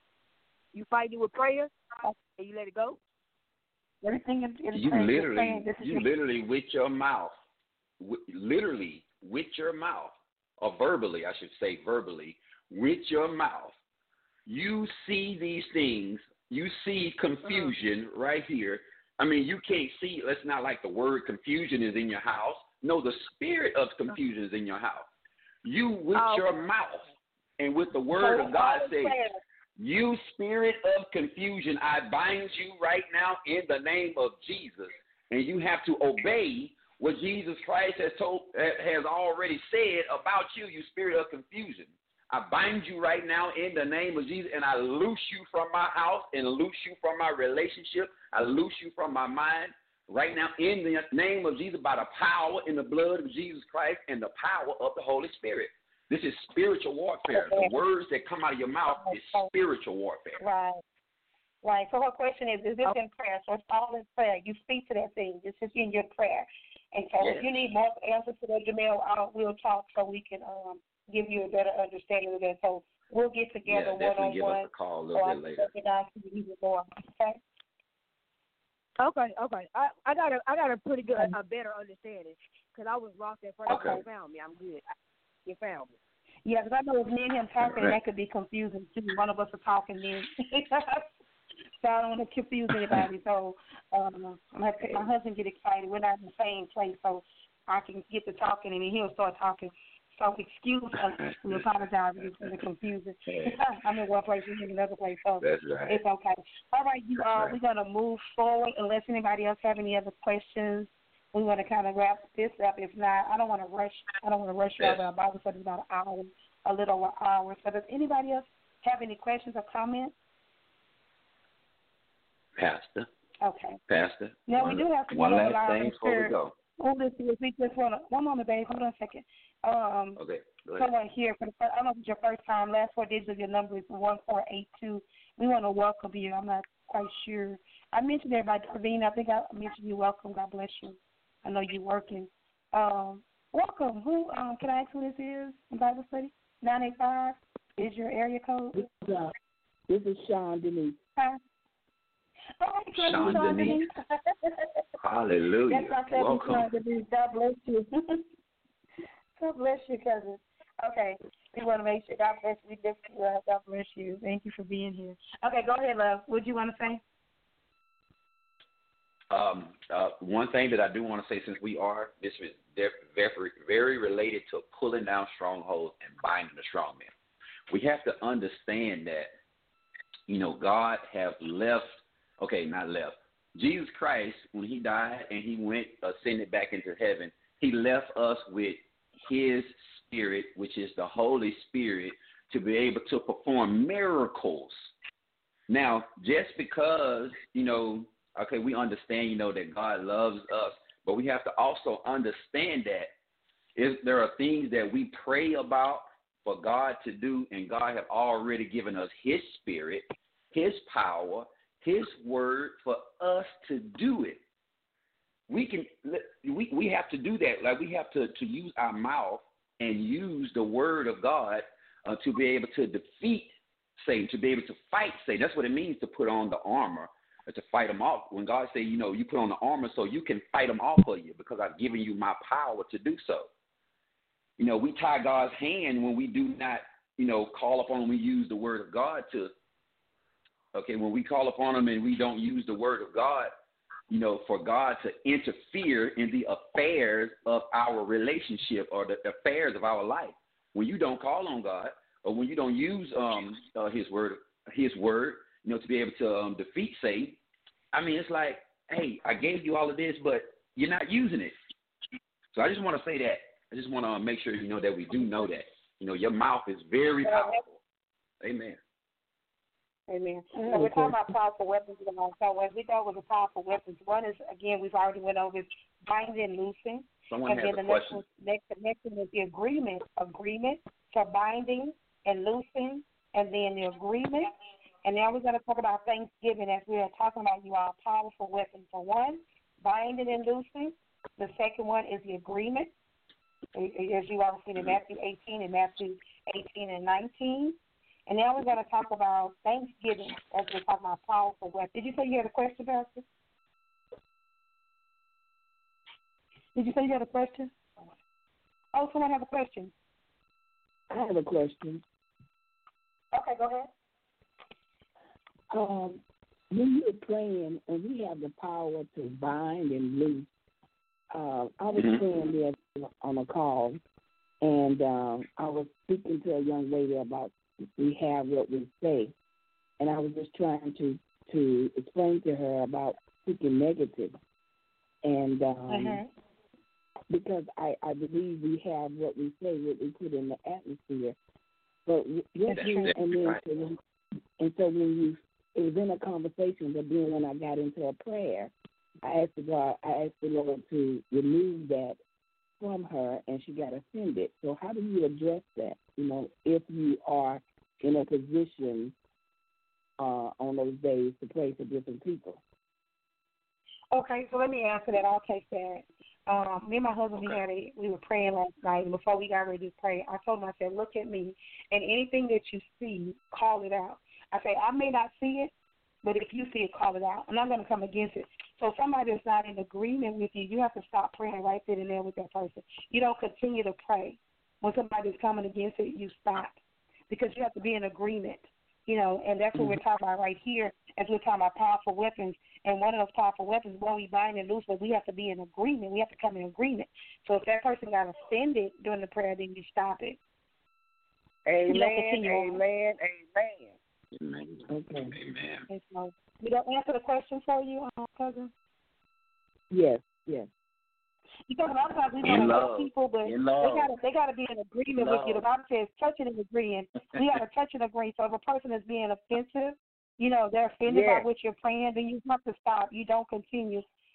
You fight it with prayer and you let it go. Everything in, in You prayer, you're literally, saying this is you your, literally with your mouth, w- literally with your mouth, or verbally, I should say verbally, with your mouth, you see these things. You see confusion Uh-huh. right here. I mean, you can't see. It's not like the word confusion is in your house. No, the spirit of confusion is in your house. You with Oh, your okay. mouth and with the word So of God all says, prayer. you spirit of confusion, I bind you right now in the name of Jesus. And you have to obey what Jesus Christ has told, has already said about you, you spirit of confusion. I bind you right now in the name of Jesus, and I loose you from my house and loose you from my relationship. I loose you from my mind right now in the name of Jesus by the power in the blood of Jesus Christ and the power of the Holy Spirit. This is spiritual warfare. The words that come out of your mouth is spiritual warfare. Right. Right. So her question is, is this in prayer? So it's all in prayer. You speak to that thing. This is in your prayer. And so Yes. if you need more answers to that, Jamel, uh, we'll talk so we can um, give you a better understanding of that. So we'll get together Yeah, definitely give us one-on-one. a call a So little I bit can later. break it down to you even more. Okay? Okay, okay. I, I got a I got a pretty good a better understanding because I was lost at first. Okay. You found me. I'm good. You found me. Yeah, because I know if me and him talking, Right. that could be confusing too. One of us are talking then. So I don't want to confuse anybody. So um, I'm gonna have to, my husband get excited. We're not in the same place, so I can get to talking and then he'll start talking. So excuse us. We apologize for the confusion. I'm in one place, he's in another place, so That's right. it's okay. All right, you all, right. we're gonna move forward unless anybody else have any other questions. We want to kind of wrap this up. If not, I don't want to rush. I don't want to rush you Yes. over our Bible study about an hour, a little over an hour. So does anybody else have any questions or comments? Pastor, Okay. Pastor. Now, one, we do have to one go over last our thing before we spirit. go. Oh, this is we just want to. One moment, babe. Hold on a second. Um, Okay, go ahead. Someone here for the first. I don't know if it's your first time. Last four digits of your number is one four eight two. We want to welcome you. I'm not quite sure. I mentioned everybody. Praveen, I think I mentioned you. Welcome. God bless you. I know you're working. Um, welcome. Who? Um, can I ask who this is in Bible study? Nine eight five is your area code. This is, uh, this is Sean Denise. Hi. Oh, Sean Sean Denise. Denise. Hallelujah. That's my cousin, Welcome. Sean Denise. God bless you. God bless you, cousin. Okay, we want to make sure. God bless you. We lift you up. God bless you. Thank you for being here. Okay, go ahead, love. What do you want to say? Um, uh, one thing that I do want to say, since we are, this is very, very related to pulling down strongholds and binding the strong man. We have to understand that, you know, God have left, okay, not left. Jesus Christ, when he died and he went, ascended back into heaven, he left us with his spirit, which is the Holy Spirit, to be able to perform miracles. Now, just because, you know, okay, we understand, you know, that God loves us, but we have to also understand that if there are things that we pray about for God to do, and God have already given us his spirit, his power, his word for us to do it. We can we, we have to do that. Like, we have to, to use our mouth and use the word of God uh, to be able to defeat Satan, to be able to fight Satan. That's what it means to put on the armor, or to fight them off. When God say, you know, you put on the armor so you can fight them off for you, because I've given you my power to do so. You know, we tie God's hand when we do not, you know, call upon him. We use the word of God to, okay, when we call upon him and we don't use the word of God, you know, for God to interfere in the affairs of our relationship or the affairs of our life. When you don't call on God, or when you don't use um uh, his word, his word, you know, to be able to um, defeat Satan, I mean, it's like, hey, I gave you all of this, but you're not using it. So I just want to say that. I just want to make sure, you know, that we do know that. You know, your mouth is very powerful. Amen. Amen. So we're talking about powerful weapons. So as we thought was a powerful weapons, one is, again, we've already went over is binding and loosing. Someone and has then a the question. Next, next, the next one is the agreement. Agreement. So binding and loosing, and then the agreement. And now we're going to talk about Thanksgiving, as we are talking about you all powerful weapons. So one, binding and loosing. The second one is the agreement, as you all seen in Matthew eighteen and Matthew eighteen and nineteen. And now we're going to talk about Thanksgiving, as we're talking about powerful weapons. Did you say you had a question, Pastor? Did you say you had a question? Oh, someone have a question. I have a question. Okay, go ahead. Um, when you're praying and we have the power to bind and loose, uh, I was mm-hmm. praying there on a call, and um, I was speaking to a young lady about we have what we say, and I was just trying to, to explain to her about speaking negative, and um, mm-hmm. because I, I believe we have what we say, what we put in the atmosphere, but what you, and then so, and so when you, it was in a conversation, but then when I got into a prayer, I asked the God, I asked the Lord to remove that from her, and she got offended. So how do you address that? You know, if you are in a position uh, on those days to pray for different people. Okay, so let me answer that. I'll take that. Um, me and my husband, okay. we had a, we were praying last night, and before we got ready to pray, I told him, I said, look at me, and anything that you see, call it out. I say, I may not see it, but if you see it, call it out. I'm not going to come against it. So if somebody that's not in agreement with you, you have to stop praying right then and there with that person. You don't continue to pray. When somebody's coming against it, you stop, because you have to be in agreement, you know, and that's what we're talking about right here as we're talking about powerful weapons. And one of those powerful weapons, when we bind and loose, but we have to be in agreement. We have to come in agreement. So if that person got offended during the prayer, then you stop it. Amen, you amen, amen. Amen. Okay. Amen. So, did I answer the question for you, uh, cousin? Yes, yes. Because a lot of times we want to help people, but they gotta they gotta be in agreement with you. The Bible says touching and agreeing. We gotta touch and agree. So if a person is being offensive, you know, they're offended yes. by what you're praying, then you have to stop. You don't continue.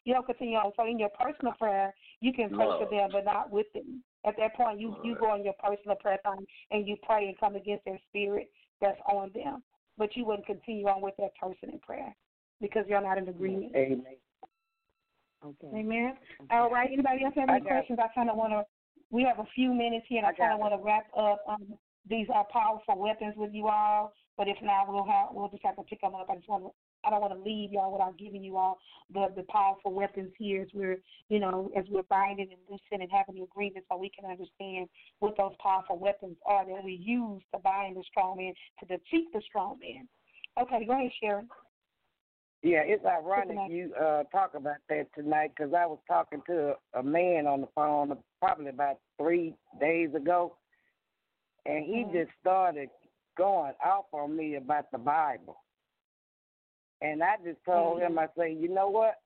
You don't continue on. So in your personal prayer, you can pray Love. for them, but not with them. At that point, you, you go in your personal prayer time and you pray and come against their spirit that's on them. But you wouldn't continue on with that person in prayer because you're not in agreement. Amen. Okay. Amen. All right. Anybody else have any I questions? I kind of want to. We have a few minutes here, and I, I kind of got want to wrap up. Um, these are powerful weapons with you all. But if not, we'll have we'll just have to pick them up. I just want to. I don't want to leave y'all without giving you all the the powerful weapons here as we're you know as we're binding and loosing and having the agreement so we can understand what those powerful weapons are that we use to bind the strong man to defeat the strong man. Okay, go ahead, Sharon. Yeah, it's ironic you uh, talk about that tonight because I was talking to a, a man on the phone probably about three days ago, and he Mm-hmm. just started going off on me about the Bible. And I just told Mm-hmm. him, I say, you know what?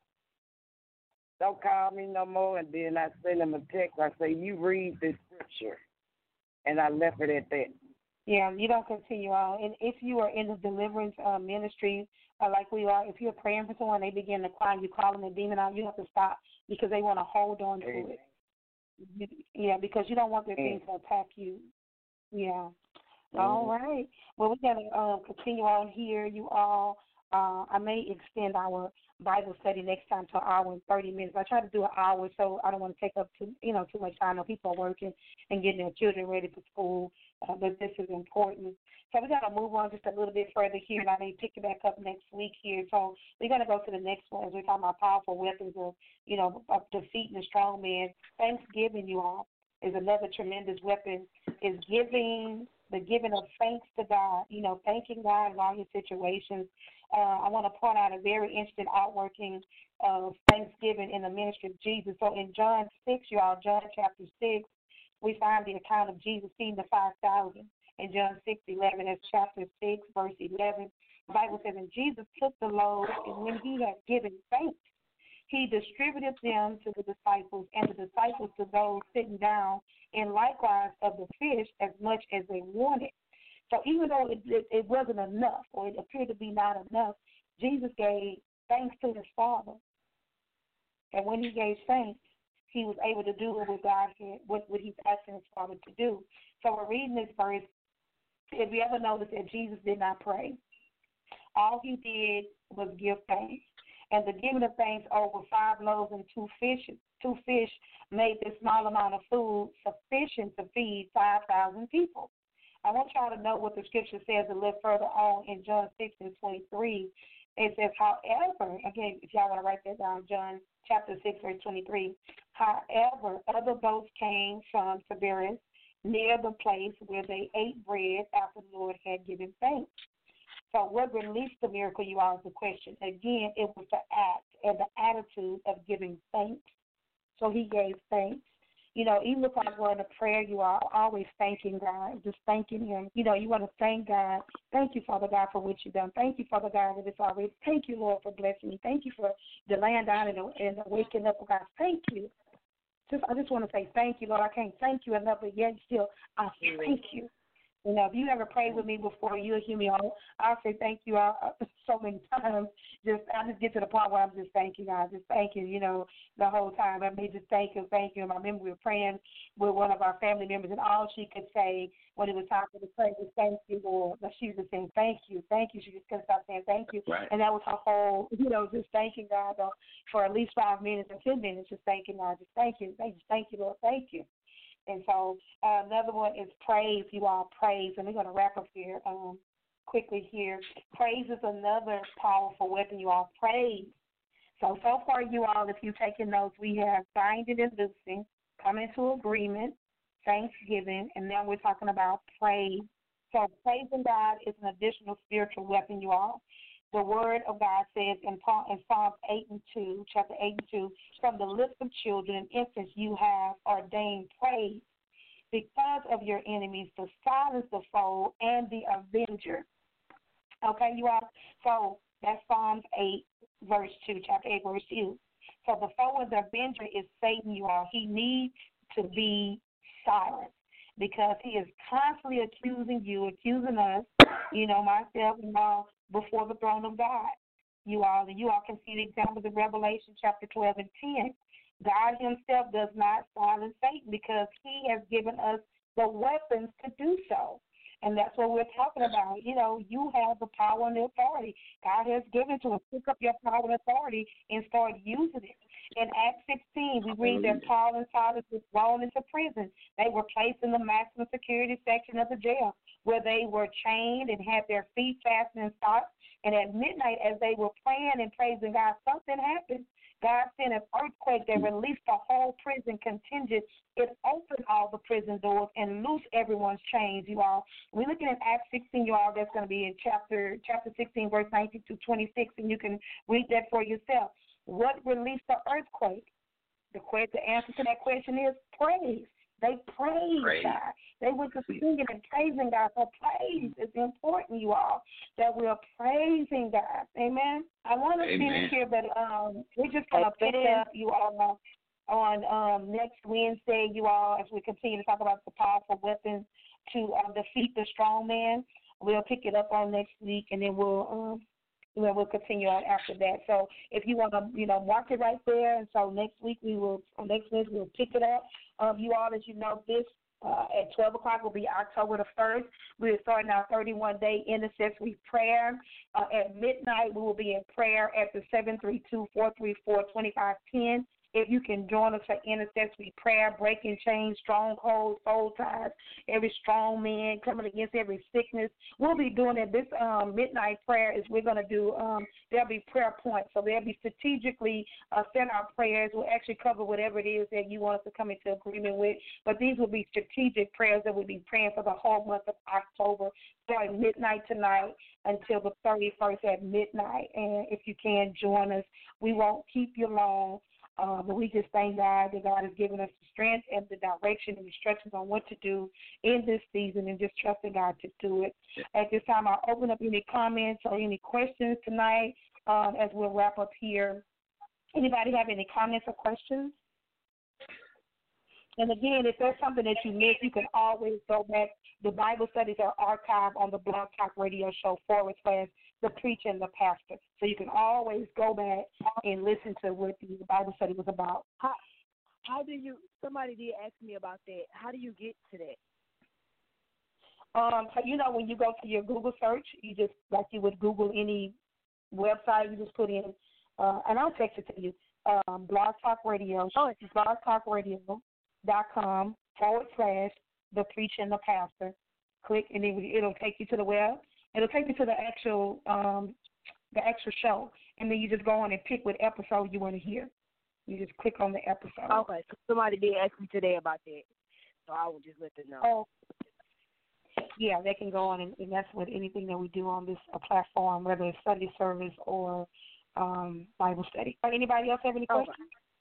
Don't call me no more. And then I sent him a text. I say, you read this scripture. And I left it at that. Yeah, you don't continue on. And if you are in the deliverance uh, ministry, uh, like we are, if you're praying for someone, they begin to cry, you call them a demon out, you have to stop because they want to hold on to Amen. it. Yeah, because you don't want their Amen. things to attack you. Yeah. Mm-hmm. All right. Well, we're going to uh, continue on here, you all. Uh, I may extend our Bible study next time to an hour and thirty minutes. I try to do an hour, so I don't want to take up too, you know, too much time. I know people are working and getting their children ready for school, uh, but this is important. So we're going to move on just a little bit further here, and I may pick it back up next week here. So we're going to go to the next one as we're talking about powerful weapons of, you know, of defeating the strong man. Thanksgiving, you all, is another tremendous weapon, is giving, the giving of thanks to God, you know, thanking God in all your situations. Uh, I want to point out a very interesting outworking of Thanksgiving in the ministry of Jesus. So in John six, you all, John chapter six, we find the account of Jesus feeding the five thousand. In John six eleven, that's chapter six, verse eleven. The Bible says, and Jesus took the loaves, and when he had given thanks, he distributed them to the disciples, and the disciples to those sitting down, and likewise of the fish as much as they wanted. So even though it, it, it wasn't enough, or it appeared to be not enough, Jesus gave thanks to his Father. And when he gave thanks, he was able to do what God had, what, what he's asking his Father to do. So we're reading this verse. If you ever noticed that Jesus did not pray, all he did was give thanks. And the giving of thanks over five loaves and two fishes, two fish made this small amount of food sufficient to feed five thousand people. I want y'all to know what the scripture says a little further on in John six and twenty-three. It says, however, again, if y'all want to write that down, John chapter six, verse twenty-three, however, other boats came from Tiberias near the place where they ate bread after the Lord had given thanks. So what released the miracle, you all, is the question. Again, it was the act and the attitude of giving thanks. So he gave thanks. You know, even if I'm going to prayer, you are always thanking God, just thanking him. You know, you want to thank God. Thank you, Father God, for what you've done. Thank you, Father God, that it's already. Thank you, Lord, for blessing me. Thank you for the laying down and the, and the waking up, God. Thank you. Just, I just want to say thank you, Lord. I can't thank you enough, but yet still, I thank you. You know, if you ever prayed with me before, you'll hear me. I'll, I'll say thank you all, uh, so many times. Just I just get to the point where I'm just thanking God, just thanking, you know, the whole time. I mean, just thank you, thank you. And I remember we were praying with one of our family members, and all she could say when it was time for the prayer was thank you, Lord. But she was just saying thank you, thank you. She just couldn't stop saying thank you. Right. And that was her whole, you know, just thanking God though, for at least five minutes or ten minutes, just thanking God, just thank you, thank you, thank you, Lord, thank you. And so uh, another one is praise. You all praise, and we're going to wrap up here um, quickly here. Praise is another powerful weapon. You all praise. So so far, you all, if you're taking notes, we have binding and loosing, coming into agreement, thanksgiving, and now we're talking about praise. So praising God is an additional spiritual weapon, you all. The word of God says in Psalms eight and two, chapter eight and two, from the lips of children and infants you have ordained praise because of your enemies to silence the foe and the avenger. Okay, you all? So that's Psalms eight, verse two, chapter eight, verse two. So the foe and the avenger is Satan, you all. He needs to be silenced because he is constantly accusing you, accusing us, you know, myself and all, before the throne of God. you all, and you all can see the examples in Revelation chapter twelve and ten. God himself does not silence Satan because he has given us the weapons to do so. And that's what we're talking about. You know, you have the power and the authority. God has given to us. Pick up your power and authority and start using it. In Acts sixteen, we read that Paul and Silas were thrown into prison. They were placed in the maximum security section of the jail, where they were chained and had their feet fastened in stocks. And at midnight, as they were praying and praising God, something happened. God sent an earthquake that released the whole prison contingent. It opened all the prison doors and loosed everyone's chains, you all. We're looking at Acts sixteen, you all. That's going to be in chapter chapter sixteen, verse nineteen to twenty-six, and you can read that for yourself. What released the earthquake? The, the answer to that question is praise. They praised praise. God. They went to singing and praising God. So praise is important, you all, that we are praising God. Amen. I want to finish here, but um, we're just going to pick up you all on um, next Wednesday, you all, as we continue to talk about the powerful weapons to uh, defeat the strong man. We'll pick it up on next week, and then we'll um, Well, we'll continue on after that. So if you want to, you know, mark it right there. And so next week we will, next week we'll pick it up. Um, you all, as you know, this uh, at twelve o'clock will be October the first. We're starting our thirty-one day intercessory prayer. Uh, at midnight, we will be in prayer at the seven three two, four three four, two five one zero. If you can join us for intercessory prayer, breaking chains, strongholds, soul ties, every strong man coming against every sickness, we'll be doing it. This um, midnight prayer is we're going to do, um, there'll be prayer points. So they'll be strategically uh, sent our prayers. We'll actually cover whatever it is that you want us to come into agreement with. But these will be strategic prayers that we'll be praying for the whole month of October, starting midnight tonight until the thirty-first at midnight. And if you can, join us. We won't keep you long. Uh, but we just thank God that God has given us the strength and the direction and instructions on what to do in this season, and just trusting God to do it. At this time, I'll open up any comments or any questions tonight um, as we'll wrap up here. Anybody have any comments or questions? And again, if there's something that you missed, you can always go back. The Bible studies are archived on the Blog Talk Radio Show forward slash the preacher and the pastor. So you can always go back and listen to what the Bible study was about. How, how do you, somebody did ask me about that. How do you get to that? Um, so you know, when you go to your Google search, you just, like you would Google any website, you just put in, uh, and I'll text it to you, um, Blog Talk Radio, oh, blog talk radio dot com forward slash the preacher and the pastor. Click, and then it'll take you to the web. It'll take you to the actual um, the actual show, and then you just go on and pick what episode you want to hear. You just click on the episode. Okay, so somebody did ask me today about that, so I will just let them know. Oh, yeah, they can go on, and, and that's what anything that we do on this uh, platform, whether it's Sunday service or um, Bible study. Anybody else have any questions?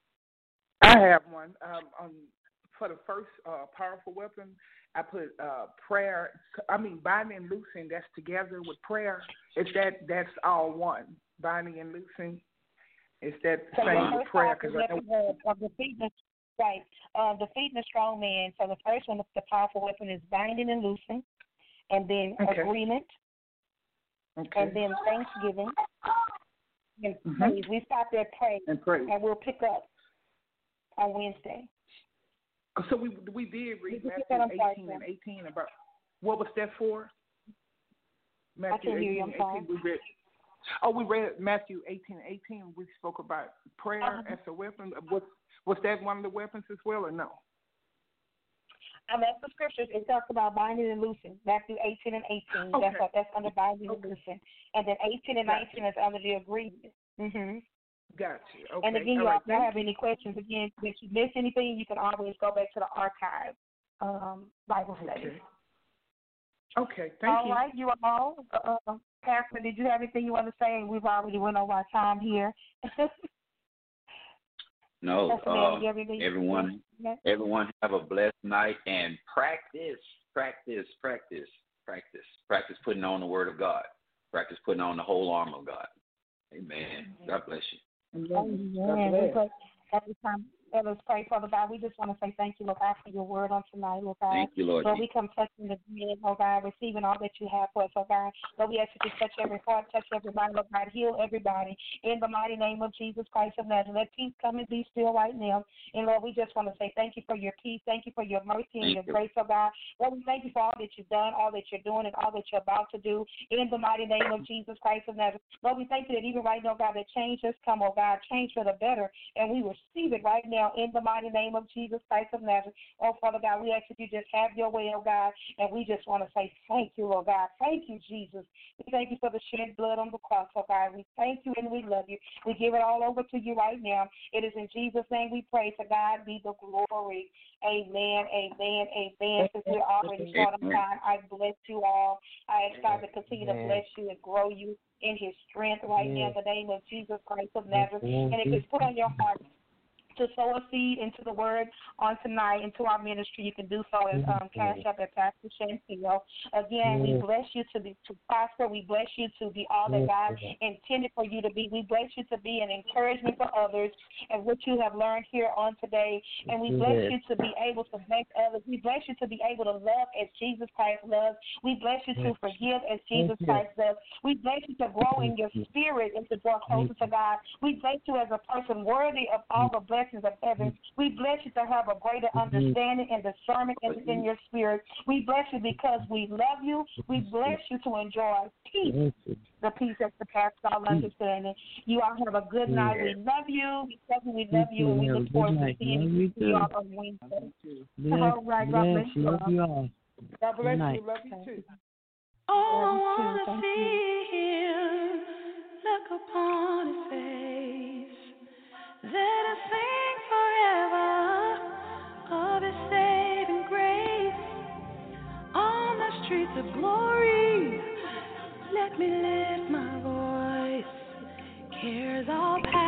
I have one. Um, um, for the first uh, powerful weapon, I put uh, prayer. I mean, binding and loosing. That's together with prayer. Is that that's all one? Binding and loosing. Is that so same with prayer? Because I know of defeating, right, uh, defeating the strong man. So the first one, the powerful weapon, is binding and loosing, and then okay. agreement, okay. and then thanksgiving. And mm-hmm. praise. We stop there, pray, and pray, and we'll pick up on Wednesday. So we we did read Matthew eighteen and eighteen about what was that for? Matthew eighteen and eighteen. We read. Oh, we read Matthew eighteen and eighteen. We spoke about prayer uh-huh. as a weapon. Was was that one of the weapons as well, or no? Um, that's the scriptures. It talks about binding and loosing. Matthew eighteen and eighteen. Okay. That's that's under binding okay. and loosing, and then eighteen and gotcha. nineteen is under the agreement. Mm-hmm. Gotcha. Okay. And again, you right. all, if you have any questions, again, if you miss anything, you can always go back to the archive um, Bible study. Okay. Okay. Thank all you. All right, you all. Uh, Pastor, did you have anything you want to say? We've already went over our time here. No. Uh, everyone, everyone have a blessed night, and practice, practice, practice, practice, practice putting on the Word of God. Practice putting on the whole armor of God. Amen. God bless you. Amen. Every time, Let us pray, Father God. We just want to say thank you, Lord God, for your word on tonight, Lord God. Thank you, Lord. Lord, we come touching the bread, Lord God, receiving all that you have for us, Lord God. Lord, we ask you to touch every heart, touch everybody, Lord God, heal everybody. In the mighty name of Jesus Christ of Nazareth, let peace come and be still right now. And Lord, we just want to say thank you for your peace. Thank you for your mercy and your grace, oh God. Lord, we thank you for all that you've done, all that you're doing, and all that you're about to do. In the mighty name of Jesus Christ of Nazareth. Lord, we thank you that even right now, God, that change has come, oh God, change for the better. And we receive it right now in the mighty name of Jesus Christ of Nazareth. Oh, Father God, we ask that you just have your way, oh God. And we just want to say thank you, oh God. Thank you, Jesus. We thank you for the shed blood on the cross, oh God. We thank you and we love you. We give it all over to you right now. It is in Jesus' name we pray. To God be the glory. Amen, amen, amen. Since we're already short on time, I bless you all. I ask God to continue to bless you and grow you in his strength right now in the name of Jesus Christ of Nazareth. And if it's put on your heart to sow a seed into the word on tonight, into our ministry, you can do so as um, Cash App at Pastor Chantel. Again, we bless you to be to prosper. We bless you to be all that God intended for you to be. We bless you to be an encouragement for others and what you have learned here on today. And we bless you to be able to bless others. We bless you to be able to love as Jesus Christ loves. We bless you to forgive as Jesus Christ does. We bless you to grow in your spirit and to draw closer to God. We bless you as a person worthy of all the blessings of heaven. We bless you to have a greater understanding and discernment in, in your spirit. We bless you because we love you. We bless you to enjoy peace, the peace that surpasses all understanding. You all have a good night. We love you. We love you. We love you. And we look forward to seeing you all on Wednesday. All right. God bless you all. Love you all. God bless you. Love you too. Oh, I want to see him look upon his face. Let us sing forever of his saving grace. On the streets of glory, let me lift my voice. Cares all past.